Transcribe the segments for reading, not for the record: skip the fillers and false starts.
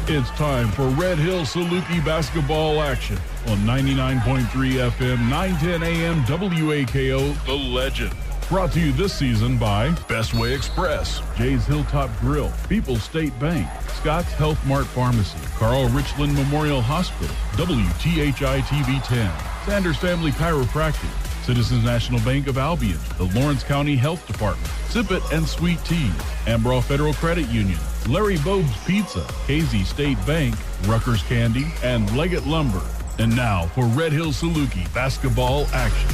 It's time for Red Hill Saluki basketball action on 99.3 FM, 910 AM, WAKO, The Legend. Brought to you this season by Bestway Express, Jay's Hilltop Grill, People's State Bank, Scott's Health Mart Pharmacy, Carl Richland Memorial Hospital, WTHI TV 10, Sanders Family Chiropractic, Citizens National Bank of Albion, the Lawrence County Health Department, Sip It and Sweet Tea, Ambrough Federal Credit Union, Larry Bogue's Pizza, KZ State Bank, Rutgers Candy, and Leggett Lumber. And now for Red Hill Saluki basketball action.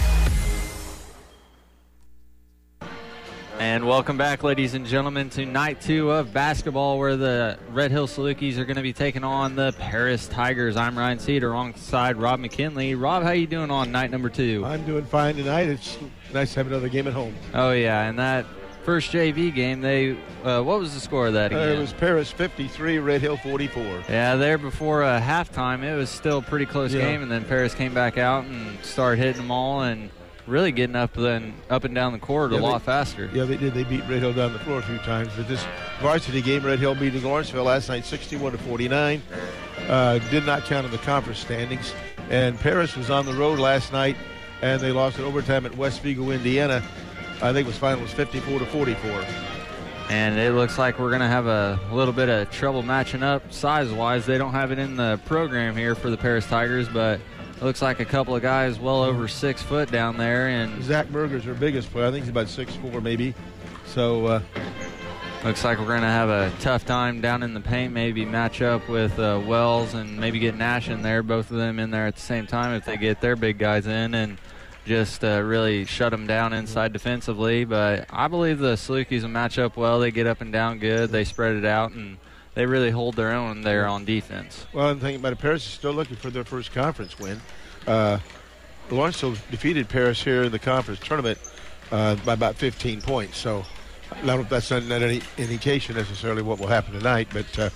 And welcome back, ladies and gentlemen, to night 2 of basketball, where the Red Hill Salukis are going to be taking on the Paris Tigers. I'm Ryan Cedar alongside Rob McKinley. Rob, how you doing on night number 2? I'm doing fine tonight. It's nice to have another game at home. Oh, yeah, and that first JV game, what was the score of that again? It was Paris 53, Red Hill 44. Yeah, there before halftime, it was still a pretty close game, and then Paris came back out and started hitting them all and really getting up and down the court a lot faster. Yeah, they did. They beat Red Hill down the floor a few times. But this varsity game, Red Hill beating Lawrenceville last night 61-49. Did not count in the conference standings. And Paris was on the road last night, and they lost in overtime at West Vigo, Indiana. I think the final was 54-44. And it looks like we're going to have a little bit of trouble matching up size-wise. They don't have it in the program here for the Paris Tigers, but it looks like a couple of guys well over 6 foot down there. And Zach Berger's their biggest player. I think he's about 6'4", maybe. So looks like we're going to have a tough time down in the paint, maybe match up with Wells and maybe get Nash in there, both of them in there at the same time if they get their big guys in and just really shut them down inside defensively. But I believe the Salukis will match up well. They get up and down good. They spread it out, and they really hold their own there on defense. Well, I'm thinking about it. Paris is still looking for their first conference win. Lawrenceville defeated Paris here in the conference tournament by about 15 points. So I don't know if that's not any indication necessarily what will happen tonight, but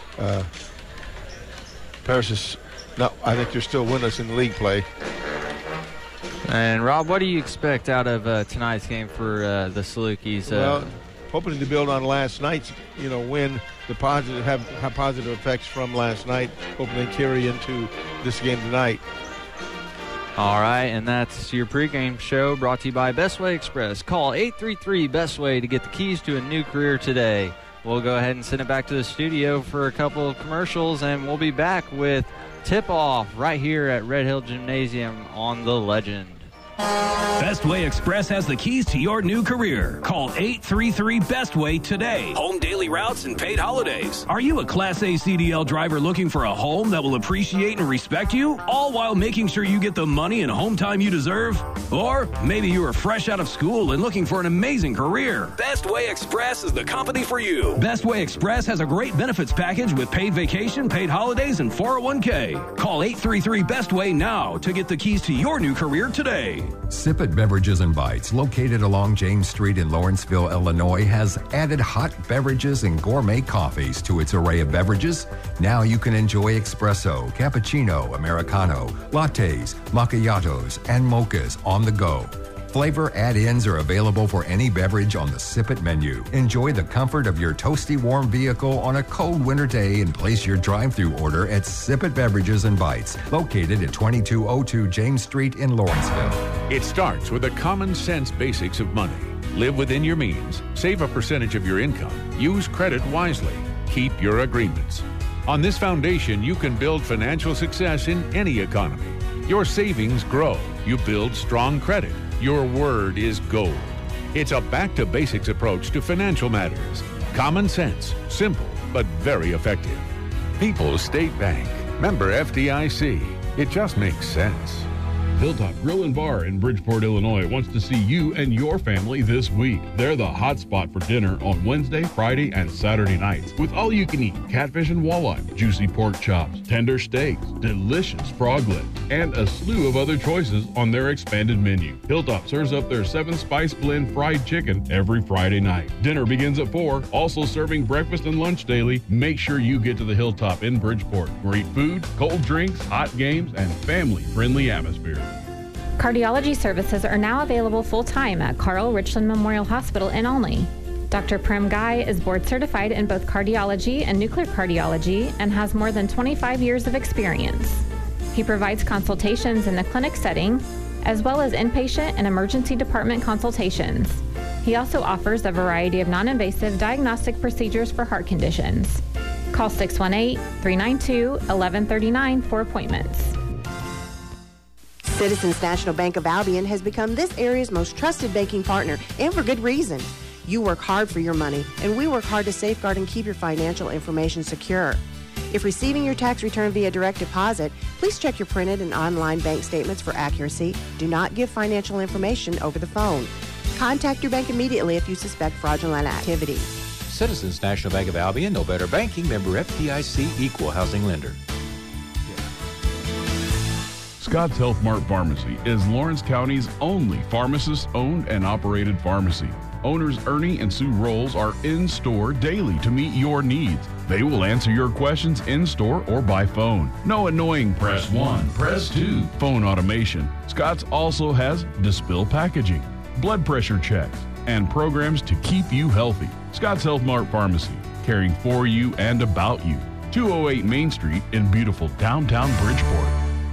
Paris is not. I think they're still winless in the league play. And Rob, what do you expect out of tonight's game for the Salukis? Well, hoping to build on last night's, win, the positive have positive effects from last night. Hoping they carry into this game tonight. All right, and that's your pregame show brought to you by Bestway Express. Call 833-BESTWAY to get the keys to a new career today. We'll go ahead and send it back to the studio for a couple of commercials, and we'll be back with tip-off right here at Red Hill Gymnasium on The Legend. Bestway Express has the keys to your new career. Call 833-BESTWAY today. Home daily routes and paid holidays. Are you a Class A CDL driver looking for a home that will appreciate and respect you, all while making sure you get the money and home time you deserve? Or maybe you are fresh out of school and looking for an amazing career. Bestway Express is the company for you. Bestway Express has a great benefits package with paid vacation, paid holidays, and 401k. Call 833-BESTWAY now to get the keys to your new career today. Sip It Beverages and Bites, located along James Street in Lawrenceville, Illinois, has added hot beverages and gourmet coffees to its array of beverages. Now you can enjoy espresso, cappuccino, americano, lattes, macchiatos, and mochas on the go. Flavor add-ins are available for any beverage on the Sip It menu. Enjoy the comfort of your toasty warm vehicle on a cold winter day and place your drive-thru order at Sip It Beverages and Bites, located at 2202 James Street in Lawrenceville. It starts with the common sense basics of money. Live within your means, save a percentage of your income, use credit wisely, keep your agreements. On this foundation, you can build financial success in any economy. Your savings grow. You build strong credit. Your word is gold. It's a back-to-basics approach to financial matters. Common sense, simple, but very effective. People's State Bank. Member FDIC. It just makes sense. Hilltop Grill and Bar in Bridgeport, Illinois wants to see you and your family this week. They're the hot spot for dinner on Wednesday, Friday, and Saturday nights with all-you-can-eat catfish and walleye, juicy pork chops, tender steaks, delicious frog legs, and a slew of other choices on their expanded menu. Hilltop serves up their 7-spice blend fried chicken every Friday night. Dinner begins at 4, also serving breakfast and lunch daily. Make sure you get to the Hilltop in Bridgeport. Great food, cold drinks, hot games, and family-friendly atmosphere. Cardiology services are now available full-time at Carl Richland Memorial Hospital in Olney. Dr. Prem Gai is board certified in both cardiology and nuclear cardiology and has more than 25 years of experience. He provides consultations in the clinic setting, as well as inpatient and emergency department consultations. He also offers a variety of non-invasive diagnostic procedures for heart conditions. Call 618-392-1139 for appointments. Citizens National Bank of Albion has become this area's most trusted banking partner, and for good reason. You work hard for your money, and we work hard to safeguard and keep your financial information secure. If receiving your tax return via direct deposit, please check your printed and online bank statements for accuracy. Do not give financial information over the phone. Contact your bank immediately if you suspect fraudulent activity. Citizens National Bank of Albion, no better banking, member FDIC, equal housing lender. Scott's Health Mart Pharmacy is Lawrence County's only pharmacist-owned and operated pharmacy. Owners Ernie and Sue Rolls are in-store daily to meet your needs. They will answer your questions in-store or by phone. No annoying press 1, press 2 phone automation. Scott's also has Dispill packaging, blood pressure checks, and programs to keep you healthy. Scott's Health Mart Pharmacy, caring for you and about you. 208 Main Street in beautiful downtown Bridgeport.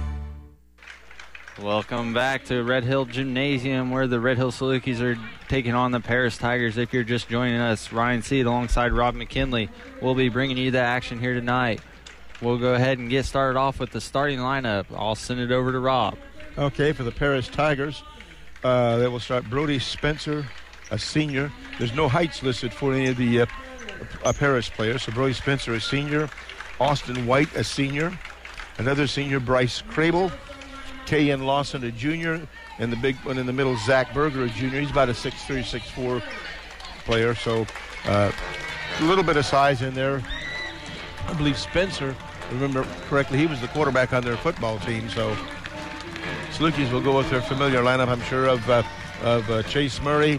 Welcome back to Red Hill Gymnasium, where the Red Hill Salukis are taking on the Paris Tigers. If you're just joining us, Ryan Seed alongside Rob McKinley will be bringing you the action here tonight. We'll go ahead and get started off with the starting lineup. I'll send it over to Rob. Okay, for the Paris Tigers, they will start Brody Spencer, a senior. There's no heights listed for any of the Paris players. So Brody Spencer, a senior. Austin White, a senior. Another senior, Bryce Crable. K.N. Lawson, a junior, and the big one in the middle, Zach Berger, a junior. He's about a 6'3", 6'4" player, so a little bit of size in there. I believe Spencer, remember correctly, he was the quarterback on their football team, so Salukis will go with their familiar lineup, I'm sure, of Chase Murray,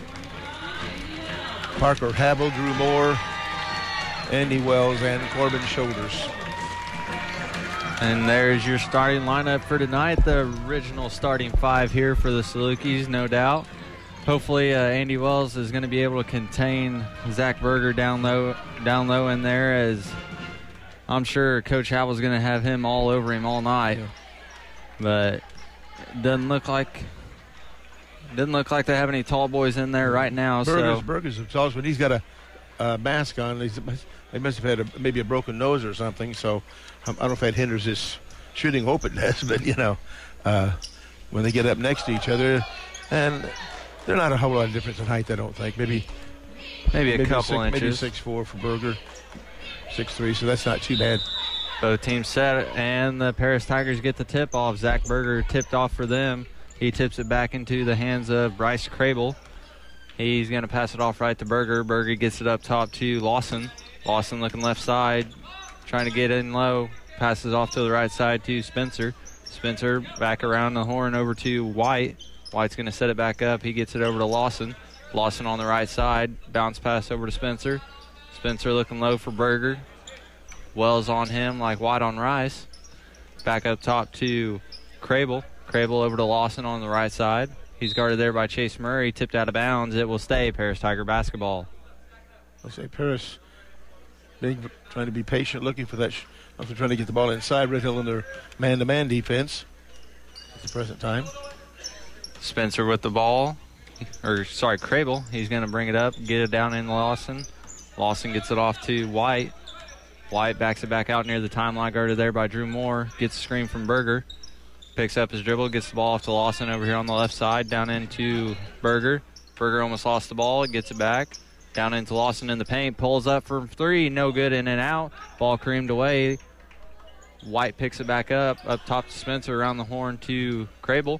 Parker Havel, Drew Moore, Andy Wells, and Corbin Shoulders. And there's your starting lineup for tonight, the original starting five here for the Salukis, no doubt. Hopefully Andy Wells is going to be able to contain Zach Berger down low in there, as I'm sure Coach Havel's going to have him all over him all night. Yeah. But it doesn't look like they have any tall boys in there right now. Berger's tall, but he's got a mask on. They must have had maybe a broken nose or something, so I don't know if that hinders his shooting. Hope it does, but, when they get up next to each other, and they're not a whole lot of difference in height, I don't think. Maybe a couple inches. Maybe 6'4" for Berger, 6'3", so that's not too bad. Both teams set, and the Paris Tigers get the tip-off. Zach Berger tipped off for them. He tips it back into the hands of Bryce Crable. He's going to pass it off right to Berger. Berger gets it up top to Lawson. Lawson looking left side, trying to get in low. Passes off to the right side to Spencer. Spencer back around the horn over to White. White's going to set it back up. He gets it over to Lawson. Lawson on the right side. Bounce pass over to Spencer. Spencer looking low for Berger. Wells on him like White on Rice. Back up top to Crable. Crable over to Lawson on the right side. He's guarded there by Chase Murray. Tipped out of bounds. It will stay Paris Tiger basketball. I'll say Paris trying to be patient, looking for that. They're trying to get the ball inside. Red Hill in their man-to-man defense at the present time. Spencer with the ball. Crable. He's going to bring it up, get it down in Lawson. Lawson gets it off to White. White backs it back out near the timeline, guarded there by Drew Moore. Gets a screen from Berger. Picks up his dribble, gets the ball off to Lawson over here on the left side, down into Berger. Berger almost lost the ball, gets it back. Down into Lawson in the paint, pulls up from three, no good, in and out. Ball creamed away. White picks it back up top to Spencer, around the horn to Crable.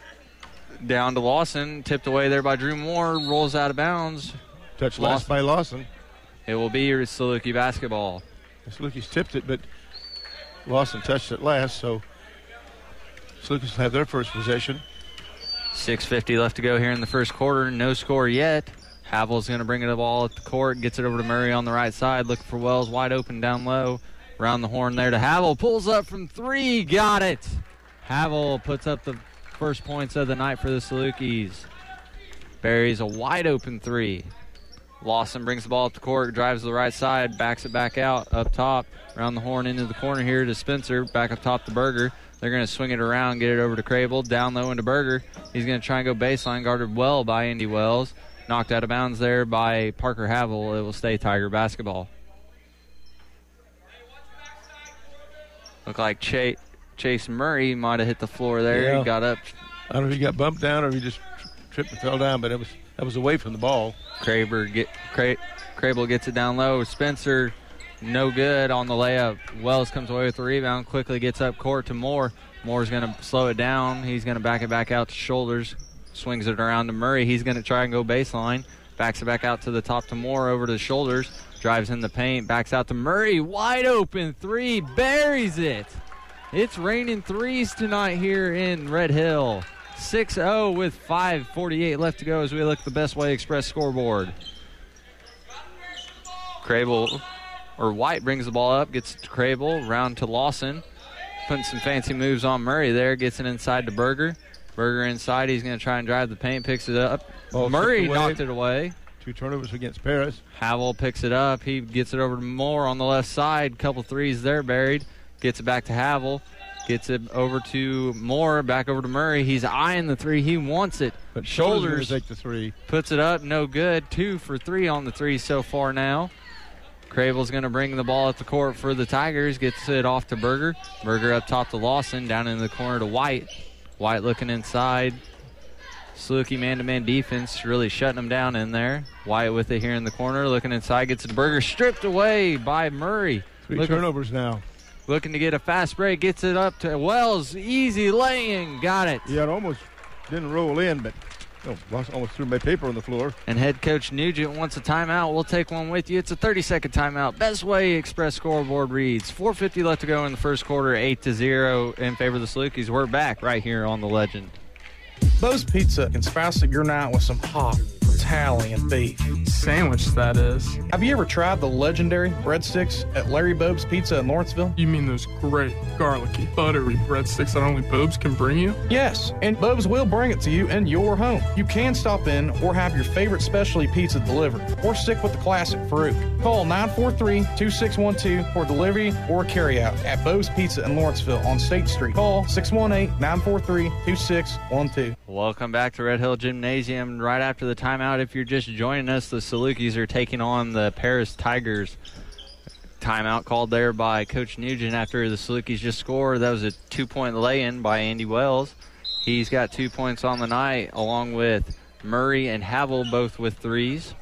Down to Lawson, tipped away there by Drew Moore, rolls out of bounds. Touched last by Lawson. It will be your Saluki basketball. The Salukis tipped it, but Lawson touched it last, so Salukis will have their first possession. 6:50 left to go here in the first quarter. No score yet. Havel's going to bring the ball at the court, gets it over to Murray on the right side, looking for Wells, wide open down low. Around the horn there to Havel, pulls up from three, got it. Havel puts up the first points of the night for the Salukis. Buries a wide open three. Lawson brings the ball up the court, drives to the right side, backs it back out, up top, around the horn into the corner here to Spencer, back up top to Berger. They're going to swing it around, get it over to Crable, down low into Berger. He's going to try and go baseline, guarded well by Andy Wells. Knocked out of bounds there by Parker Havel. It will stay Tiger basketball. Look like Chase Murray might have hit the floor there. Yeah. He got up. I don't know if he got bumped down or if he just tripped and fell down, but that was away from the ball. Crable gets it down low. Spencer, no good on the layup. Wells comes away with the rebound, quickly gets up court to Moore. Moore's going to slow it down. He's going to back it back out to Shoulders. Swings it around to Murray. He's going to try and go baseline. Backs it back out to the top to Moore, over to Shoulders. Drives in the paint, backs out to Murray. Wide open three, buries it. It's raining threes tonight here in Red Hill. 6-0 with 5:48 left to go as we look at the Best Way Express scoreboard. White brings the ball up, gets it to Crable, round to Lawson. Putting some fancy moves on Murray there, gets it inside to Berger. Berger inside, he's going to try and drive the paint, picks it up. Murray knocked it away. 2 turnovers against Paris. Havel picks it up. He gets it over to Moore on the left side. Couple threes there buried. Gets it back to Havel. Gets it over to Moore. Back over to Murray. He's eyeing the three. He wants it. But Shoulders take the three. Puts it up. No good. 2 for 3 on the three so far now. Crable's going to bring the ball at the court for the Tigers. Gets it off to Berger. Berger up top to Lawson. Down in the corner to White. White looking inside. Saluki man-to-man defense really shutting him down in there. White with it here in the corner. Looking inside. Gets it to Berger. Stripped away by Murray. 3 turnovers now. Looking to get a fast break. Gets it up to Wells. Easy laying. Got it. Yeah, it almost didn't roll in, but almost threw my paper on the floor. And head coach Nugent wants a timeout. We'll take one with you. It's a 30-second timeout. Best Way Express scoreboard reads 4:50 left to go in the first quarter, 8-0 in favor of the Salukis. We're back right here on The Legend. Bo's Pizza can spice up your night with some hot Italian beef. Sandwich, that is. Have you ever tried the legendary breadsticks at Larry Bobe's Pizza in Lawrenceville? You mean those great, garlicky, buttery breadsticks that only Bobe's can bring you? Yes, and Bobe's will bring it to you in your home. You can stop in or have your favorite specialty pizza delivered, or stick with the classic Farouk. Call 943-2612 for delivery or carryout at Bobe's Pizza in Lawrenceville on State Street. Call 618-943-2612. Welcome back to Red Hill Gymnasium. Right after the timeout, if you're just joining us, the Salukis are taking on the Paris Tigers. Timeout called there by Coach Nugent after the Salukis just scored. That was a 2-point lay-in by Andy Wells. He's got 2 points on the night, along with Murray and Havel, both with threes.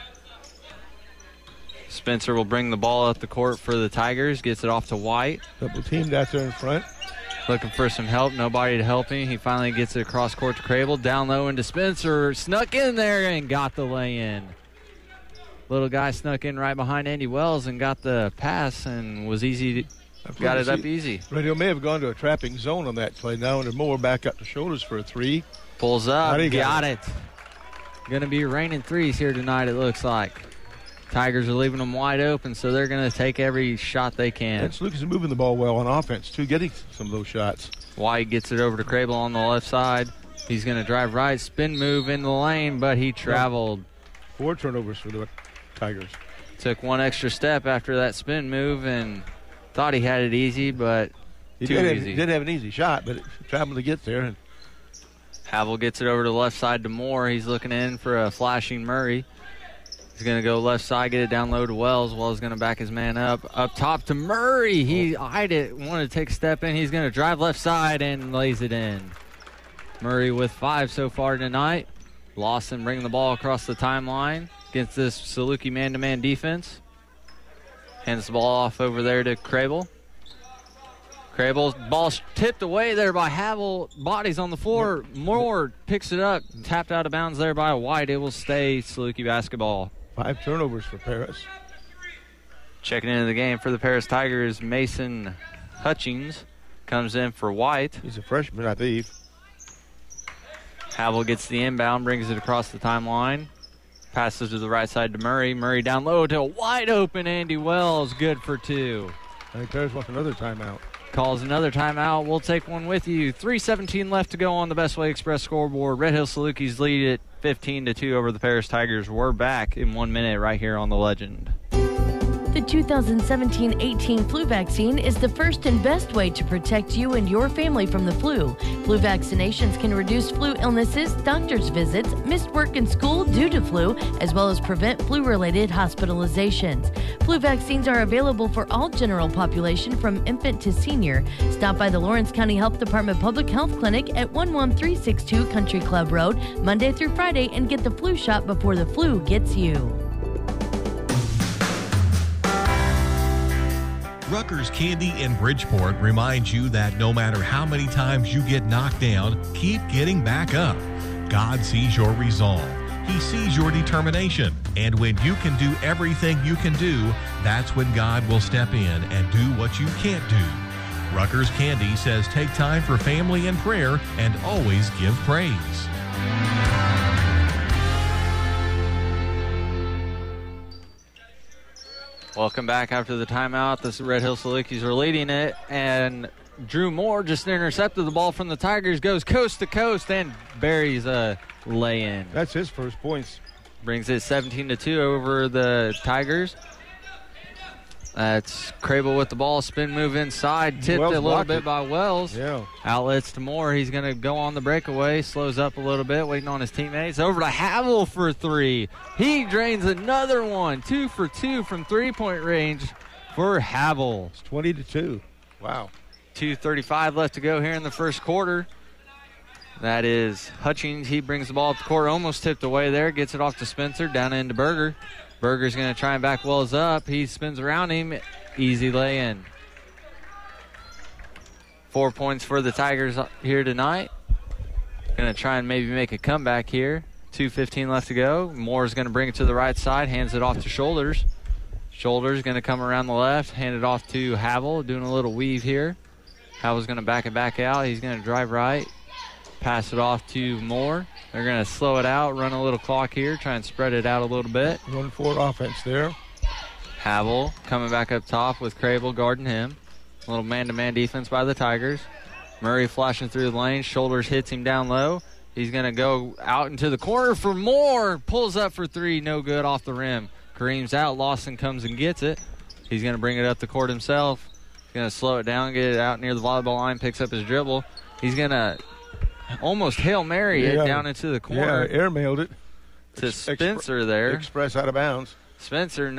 Spencer will bring the ball up the court for the Tigers, gets it off to White. Double teamed out there in front. Looking for some help. Nobody to help him. He finally gets it across court to Crable. Down low into Spencer. Snuck in there and got the lay-in. Little guy snuck in right behind Andy Wells and got the pass and was easy. Got it up easy. Red Hill may have gone to a trapping zone on that play. Now under Moore, back up to Shoulders for a three. Pulls up. Got it. Going to be raining threes here tonight, it looks like. Tigers are leaving them wide open, so they're going to take every shot they can. And Lucas is moving the ball well on offense, too, getting some of those shots. White gets it over to Crable on the left side. He's going to drive right, spin move in the lane, but he traveled. 4 turnovers for the Tigers. Took one extra step after that spin move and thought he had it easy, but He too did easy. Did have an easy shot, but it traveled to get there. And Havel gets it over to the left side to Moore. He's looking in for a flashing Murray. He's going to go left side, get it down low to Wells. Wells is going to back his man up. Up top to Murray. He eyed it, wanted to take a step in. He's going to drive left side and lays it in. Murray with 5 so far tonight. Lawson bringing the ball across the timeline against this Saluki man-to-man defense. Hands the ball off over there to Crable. Crable's ball tipped away there by Havel. Bodies on the floor. Moore picks it up. Tapped out of bounds there by White. It will stay Saluki basketball. 5 turnovers for Paris. Checking into the game for the Paris Tigers, Mason Hutchings comes in for White. He's a freshman, I believe. Havel gets the inbound, brings it across the timeline. Passes to the right side to Murray. Murray down low to a wide open Andy Wells. Good for 2. I think Paris wants another timeout. Calls another timeout. We'll take one with you. 3:17 left to go on the Best Way Express scoreboard. Red Hill Salukis lead it 15-2 over the Paris Tigers. We're back in 1 minute right here on the Legend. The 2017-18 flu vaccine is the first and best way to protect you and your family from the flu. Flu vaccinations can reduce flu illnesses, doctor's visits, missed work and school due to flu, as well as prevent flu-related hospitalizations. Flu vaccines are available for all general population from infant to senior. Stop by the Lawrence County Health Department Public Health Clinic at 11362 Country Club Road, Monday through Friday, and get the flu shot before the flu gets you. Rutgers Candy in Bridgeport reminds you that no matter how many times you get knocked down, keep getting back up. God sees your resolve. He sees your determination. And when you can do everything you can do, that's when God will step in and do what you can't do. Rutgers Candy says take time for family and prayer and always give praise. Welcome back after the timeout. The Red Hill Salukis are leading it, and Drew Moore just intercepted the ball from the Tigers, goes coast to coast, and buries a lay-in. That's his first points. Brings it 17-2 over the Tigers. That's Crable with the ball, spin move inside, tipped Wells a little bit by Wells. Yeah. Outlets to Moore. He's going to go on the breakaway, slows up a little bit, waiting on his teammates. Over to Havel for three. He drains another one. 2 for 2 from three-point range for Havel. It's 20-2. Wow. 2:35 left to go here in the first quarter. That is Hutchings. He brings the ball up the court, almost tipped away there, gets it off to Spencer, down into Berger. Berger's going to try and back Wells up. He spins around him. Easy lay-in. 4 points for the Tigers here tonight. Going to try and maybe make a comeback here. 2:15 left to go. Moore's going to bring it to the right side, hands it off to Shoulders. Shoulders going to come around the left, hand it off to Havel, doing a little weave here. Havel's going to back it back out. He's going to drive right, pass it off to Moore. They're going to slow it out, run a little clock here, try and spread it out a little bit. 1-4 offense there. Havel coming back up top with Crable guarding him. A little man-to-man defense by the Tigers. Murray flashing through the lane. Shoulders hits him down low. He's going to go out into the corner for Moore. Pulls up for three. No good off the rim. Kareem's out. Lawson comes and gets it. He's going to bring it up the court himself. He's going to slow it down, get it out near the volleyball line, picks up his dribble. He's going to almost Hail Mary it down into the corner. Yeah, airmailed it. To Spencer there. Express out of bounds. Spencer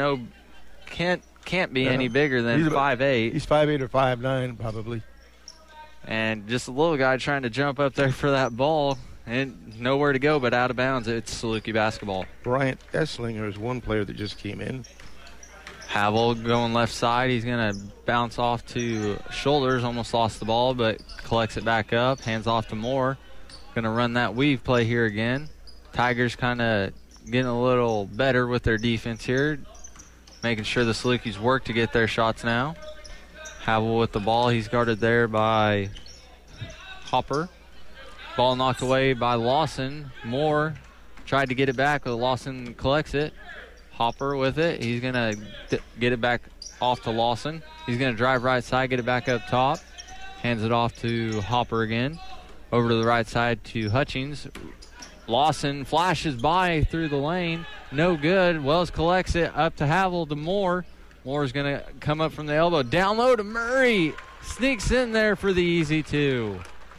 can't be any bigger than 5'8". He's 5'8" or 5'9", probably. And just a little guy trying to jump up there for that ball, and nowhere to go but out of bounds. It's Saluki basketball. Bryant Esslinger is one player that just came in. Havel going left side. He's going to bounce off to Shoulders. Almost lost the ball, but collects it back up. Hands off to Moore. Going to run that weave play here again. Tigers kind of getting a little better with their defense here. Making sure the Salukis work to get their shots now. Havel with the ball. He's guarded there by Hopper. Ball knocked away by Lawson. Moore tried to get it back, but Lawson collects it. Hopper with it. He's going to get it back off to Lawson. He's going to drive right side, get it back up top. Hands it off to Hopper again. Over to the right side to Hutchings. Lawson flashes by through the lane. No good. Wells collects it up to Havel to Moore. Moore's going to come up from the elbow. Down low to Murray. Sneaks in there for the easy two.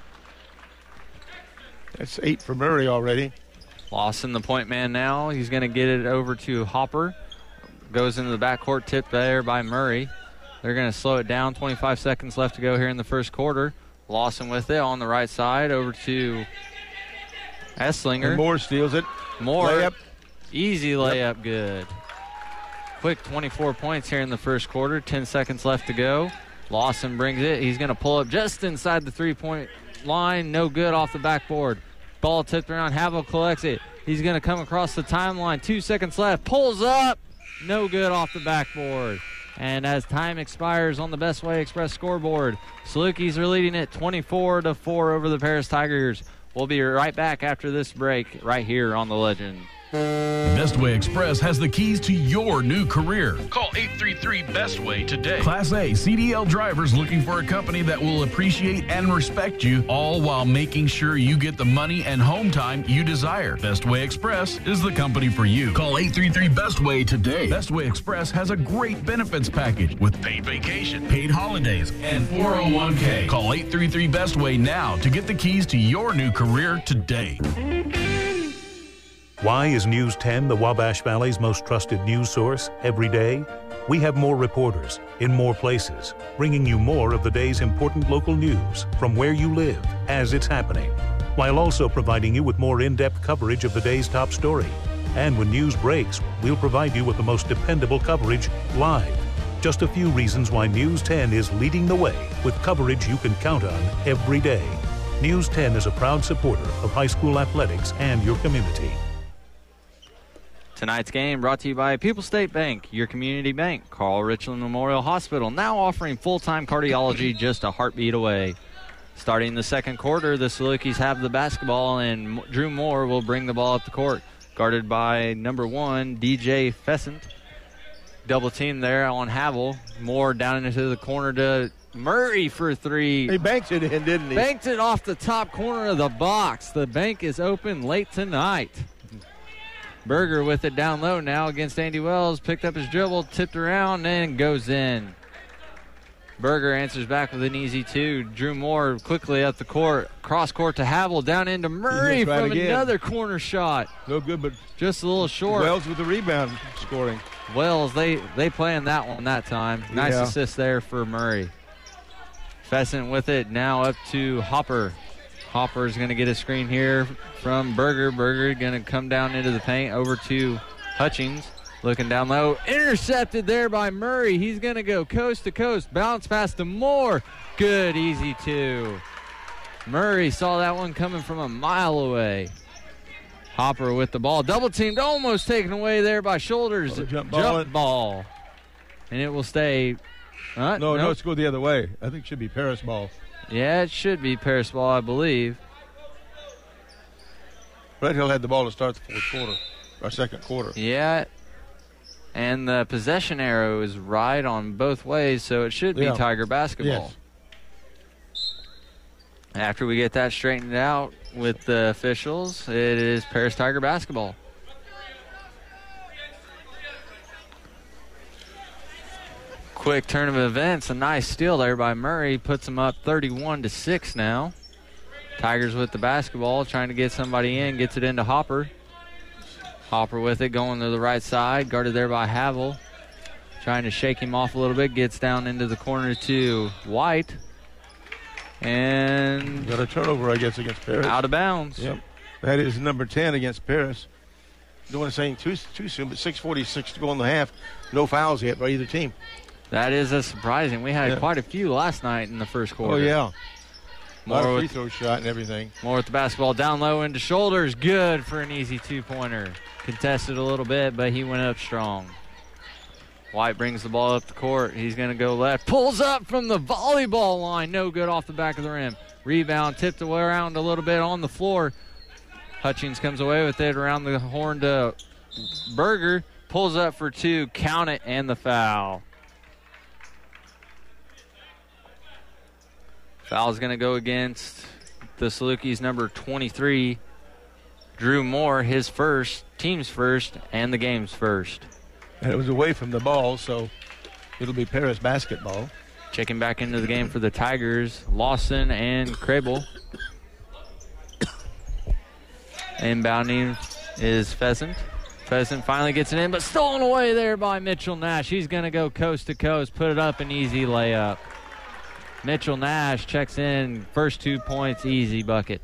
That's 8 for Murray already. Lawson, the point man now. He's going to get it over to Hopper. Goes into the backcourt, tipped there by Murray. They're going to slow it down. 25 seconds left to go here in the first quarter. Lawson with it on the right side over to Esslinger. And Moore steals it. Moore. Layup. Easy layup, good. Quick 24 points here in the first quarter. 10 seconds left to go. Lawson brings it. He's going to pull up just inside the three-point line. No good off the backboard. Ball tipped around. Havel collects it. He's going to come across the timeline. 2 seconds left. Pulls up. No good off the backboard. And as time expires on the Best Way Express scoreboard, Salukis are leading it 24-4 over the Paris Tigers. We'll be right back after this break right here on The Legend. Bestway Express has the keys to your new career. Call 833-BESTWAY today. Class A CDL drivers looking for a company that will appreciate and respect you, all while making sure you get the money and home time you desire. Bestway Express is the company for you. Call 833-BESTWAY today. Bestway Express has a great benefits package with paid vacation, paid holidays, and 401k. Call 833-BESTWAY now to get the keys to your new career today. Why is News 10 the Wabash Valley's most trusted news source every day? We have more reporters in more places, bringing you more of the day's important local news from where you live as it's happening, while also providing you with more in-depth coverage of the day's top story. And when news breaks, we'll provide you with the most dependable coverage live. Just a few reasons why News 10 is leading the way with coverage you can count on every day. News 10 is a proud supporter of high school athletics and your community. Tonight's game brought to you by People's State Bank, your community bank. Carl Richland Memorial Hospital, now offering full-time cardiology just a heartbeat away. Starting the second quarter, the Salukis have the basketball, and Drew Moore will bring the ball up the court. Guarded by number 1, DJ Pheasant. Double team there on Havel. Moore down into the corner to Murray for 3. He banked it in, didn't he? Banked it off the top corner of the box. The bank is open late tonight. Berger with it down low now against Andy Wells. Picked up his dribble, tipped around, and goes in. Berger answers back with an easy 2. Drew Moore quickly up the court. Cross court to Havel, down into Murray from another corner shot. No good, but just a little short. Wells with the rebound scoring. Wells, they planned that one that time. Nice assist there for Murray. Pheasant with it now up to Hopper. Hopper is going to get a screen here from Berger. Berger going to come down into the paint over to Hutchings. Looking down low. Intercepted there by Murray. He's going to go coast to coast. Bounce pass to Moore. Good, easy 2. Murray saw that one coming from a mile away. Hopper with the ball. Double teamed. Almost taken away there by Shoulders. Jump ball. And it will stay. No, it's go the other way. I think it should be Paris ball. Yeah, it should be Paris ball, I believe. Red Hill had the ball to start the fourth quarter, or second quarter. Yeah, and the possession arrow is right on both ways, so it should be Tiger basketball. Yes. After we get that straightened out with the officials, it is Paris Tiger basketball. Quick turn of events. A nice steal there by Murray. Puts them up 31-6 now. Tigers with the basketball, trying to get somebody in. Gets it into Hopper. Hopper with it, going to the right side. Guarded there by Havel. Trying to shake him off a little bit. Gets down into the corner to White. And got a turnover, I guess, against Paris. Out of bounds. Yep. That is number 10 against Paris. Don't want to say too soon, but 6:46 to go in the half. No fouls yet by either team. That is surprising. We had quite a few last night in the first quarter. Oh, yeah. More free throw shot and everything. More with the basketball down low into Shoulders. Good for an easy 2-pointer. Contested a little bit, but he went up strong. White brings the ball up the court. He's going to go left. Pulls up from the volleyball line. No good off the back of the rim. Rebound tipped around a little bit on the floor. Hutchings comes away with it around the horn to Berger. Pulls up for 2. Count it and the foul. Foul's going to go against the Salukis' number 23, Drew Moore, his first, team's first, and the game's first. And it was away from the ball, so it'll be Paris basketball. Checking back into the game for the Tigers, Lawson and Crable. Inbounding is Pheasant. Pheasant finally gets it in, but stolen away there by Mitchell Nash. He's going to go coast to coast, put it up an easy layup. Mitchell Nash checks in, first 2 points, easy bucket.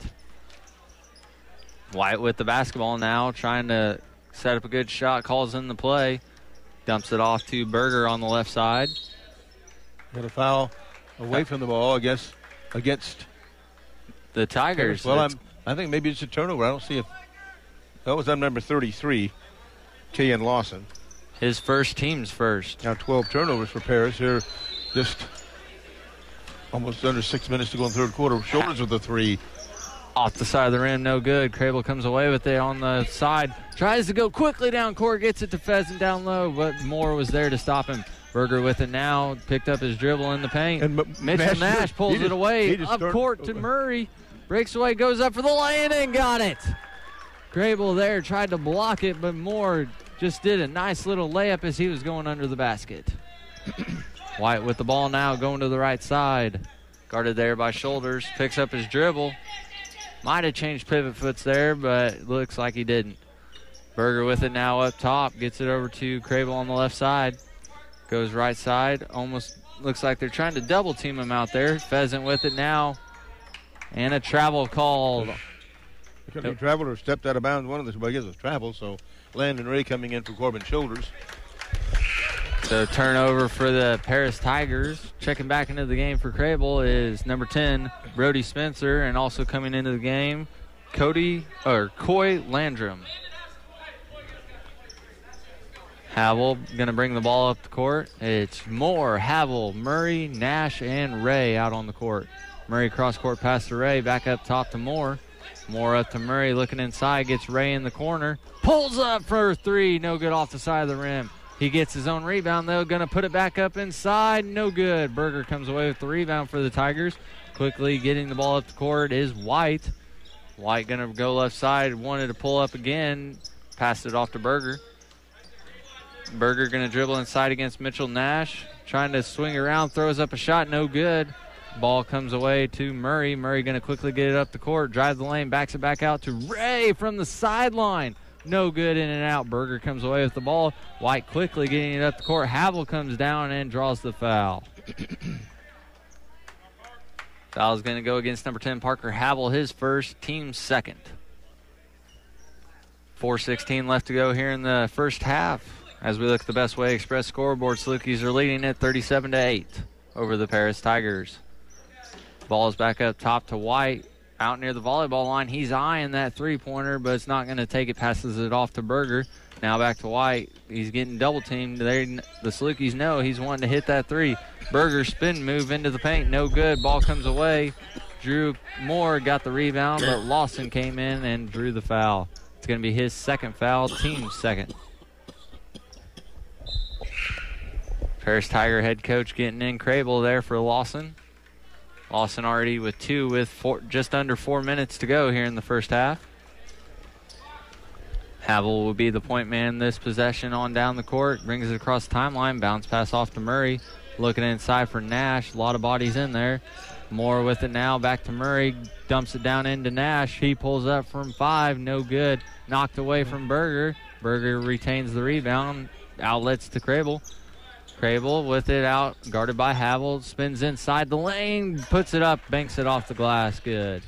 White with the basketball now, trying to set up a good shot, calls in the play. Dumps it off to Berger on the left side. Got a foul away from the ball, I guess, against the Tigers. Well, I think maybe it's a turnover. I don't see if that was on number 33, K.N. Lawson. His first, team's first. Now 12 turnovers for Paris here, just almost under 6 minutes to go in the third quarter. Shoulders with the 3. Off the side of the rim, no good. Crable comes away with it on the side. Tries to go quickly down court, gets it to Pheasant down low, but Moore was there to stop him. Berger with it now, picked up his dribble in the paint. And Mitchell Nash pulls it away, up court to Murray. Breaks away, goes up for the lay-in and got it. Crable there tried to block it, but Moore just did a nice little layup as he was going under the basket. White with the ball now, going to the right side. Guarded there by Shoulders, picks up his dribble. Might have changed pivot foots there, but looks like he didn't. Berger with it now up top, gets it over to Crable on the left side. Goes right side, almost looks like they're trying to double team him out there. Pheasant with it now, and a travel called. It could be travel or stepped out of bounds. One of the, I guess it was travel, so Landon Ray coming in for Corbin Shoulders. So turnover for the Paris Tigers. Checking back into the game for Crable is number 10, Brody Spencer, and also coming into the game, Coy Landrum. Havel going to bring the ball up the court. It's Moore, Havel, Murray, Nash, and Ray out on the court. Murray cross-court pass to Ray, back up top to Moore. Moore up to Murray, looking inside, gets Ray in the corner. Pulls up for 3, no good off the side of the rim. He gets his own rebound, though, going to put it back up inside, no good. Berger comes away with the rebound for the Tigers. Quickly getting the ball up the court is White. White going to go left side, wanted to pull up again, passed it off to Berger. Berger going to dribble inside against Mitchell Nash. Trying to swing around, throws up a shot, no good. Ball comes away to Murray. Murray going to quickly get it up the court, drive the lane, backs it back out to Ray from the sideline. No good, in and out. Berger comes away with the ball. White quickly getting it up the court. Havel comes down and draws the foul. Foul is going to go against number 10, Parker Havel, his first, team second. 4:16 left to go here in the first half. As we look at the Best Way Express scoreboard, Salukis are leading at 37-8 over the Paris Tigers. Ball is back up top to White, out near the volleyball line. He's eyeing that three-pointer, but it's not going to take it, passes it off to Berger. Now back to White. He's getting double-teamed. The Salukis know he's wanting to hit that three. Berger spin move into the paint, no good. Ball comes away. Drew Moore got the rebound, but Lawson came in and drew the foul. It's going to be his second foul, team second. Paris Tiger head coach getting in Crable there for Lawson. Lawson already with 2 with just under 4 minutes to go here in the first half. Havel will be the point man this possession on down the court. Brings it across the timeline. Bounce pass off to Murray. Looking inside for Nash. A lot of bodies in there. Moore with it now. Back to Murray. Dumps it down into Nash. He pulls up from 5. No good. Knocked away from Berger. Berger retains the rebound. Outlets to Crable. Crable with it out, guarded by Havel, spins inside the lane, puts it up, banks it off the glass, good.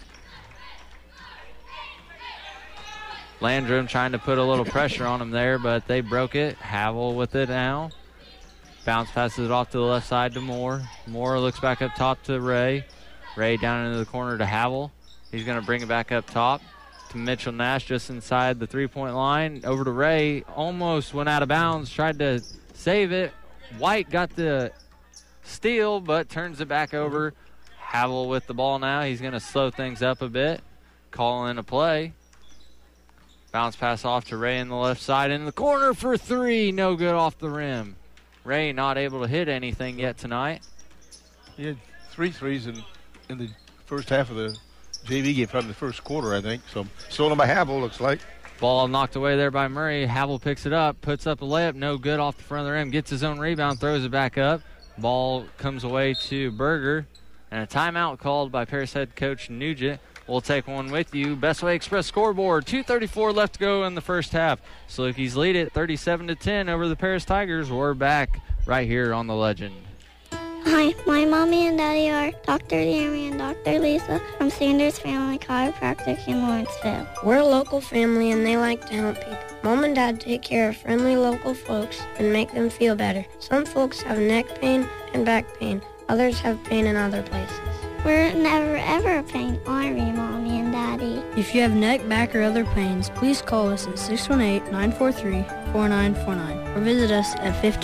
Landrum trying to put a little pressure on him there, but they broke it. Havel with it now. Bounce passes it off to the left side to Moore. Moore looks back up top to Ray. Ray down into the corner to Havel. He's going to bring it back up top to Mitchell Nash just inside the three-point line. Over to Ray, almost went out of bounds, tried to save it. White got the steal, but turns it back over. Havel with the ball now. He's going to slow things up a bit. Call in a play. Bounce pass off to Ray in the left side. In the corner for 3. No good off the rim. Ray not able to hit anything yet tonight. He had 3 threes in the first half of the JV game, from the first quarter, I think. So stolen by Havel, looks like. Ball knocked away there by Murray. Havel picks it up, puts up a layup, no good off the front of the rim, gets his own rebound, throws it back up. Ball comes away to Berger, and a timeout called by Paris head coach Nugent. We'll take one with you. Best Way Express scoreboard, 2:34 left to go in the first half. Salukis lead it 37-10 over the Paris Tigers. We're back right here on The Legend. Hi, my mommy and daddy are Dr. Jeremy and Dr. Lisa from Sanders Family Chiropractic in Lawrenceville. We're a local family and they like to help people. Mom and Dad take care of friendly local folks and make them feel better. Some folks have neck pain and back pain. Others have pain in other places. We're never ever pain, are we, Mommy and Daddy? If you have neck, back, or other pains, please call us at 618-943-4949 or visit us at 15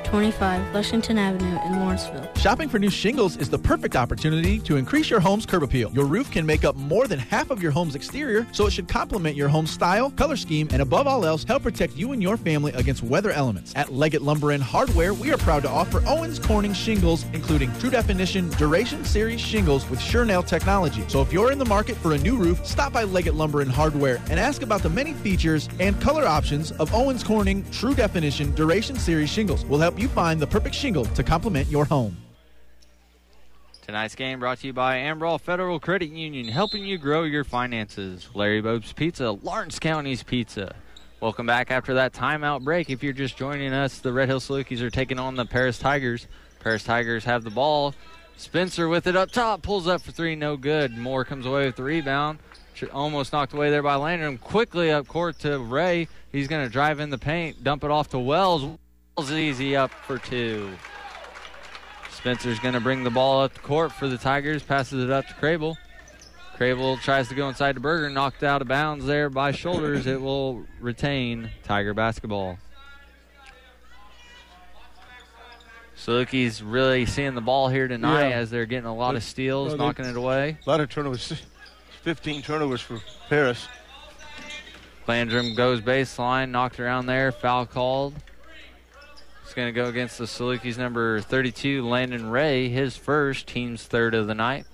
25 Lexington Avenue in Lawrenceville. Shopping for new shingles is the perfect opportunity to increase your home's curb appeal. Your roof can make up more than half of your home's exterior, so it should complement your home's style, color scheme, and above all else, help protect you and your family against weather elements. At Leggett Lumber and Hardware, we are proud to offer Owens Corning shingles, including True Definition Duration Series shingles with SureNail technology. So if you're in the market for a new roof, stop by Leggett Lumber and Hardware and ask about the many features and color options of Owens Corning True Definition Duration Series shingles. We'll help you find the perfect shingle to complement your home. Tonight's game brought to you by Amberall Federal Credit Union, helping you grow your finances. Larry Bobe's Pizza, Lawrence County's Pizza. Welcome back after that timeout break. If you're just joining us, the Red Hill Salukis are taking on the Paris Tigers. Paris Tigers have the ball. Spencer with it up top, pulls up for three, no good. Moore comes away with the rebound. Almost knocked away there by Landrum. Quickly up court to Ray. He's going to drive in the paint, dump it off to Wells. Wells easy up for two. Spencer's going to bring the ball up the court for the Tigers, passes it up to Crable. Crable tries to go inside to Berger, knocked out of bounds there by Shoulders. It will retain Tiger basketball. Salukis really seeing the ball here tonight as they're getting a lot of steals, knocking it away. A lot of turnovers. 15 turnovers for Paris. Landrum goes baseline, knocked around there, foul called. It's going to go against the Salukis number 32, Landon Ray, his first, team's third of the night.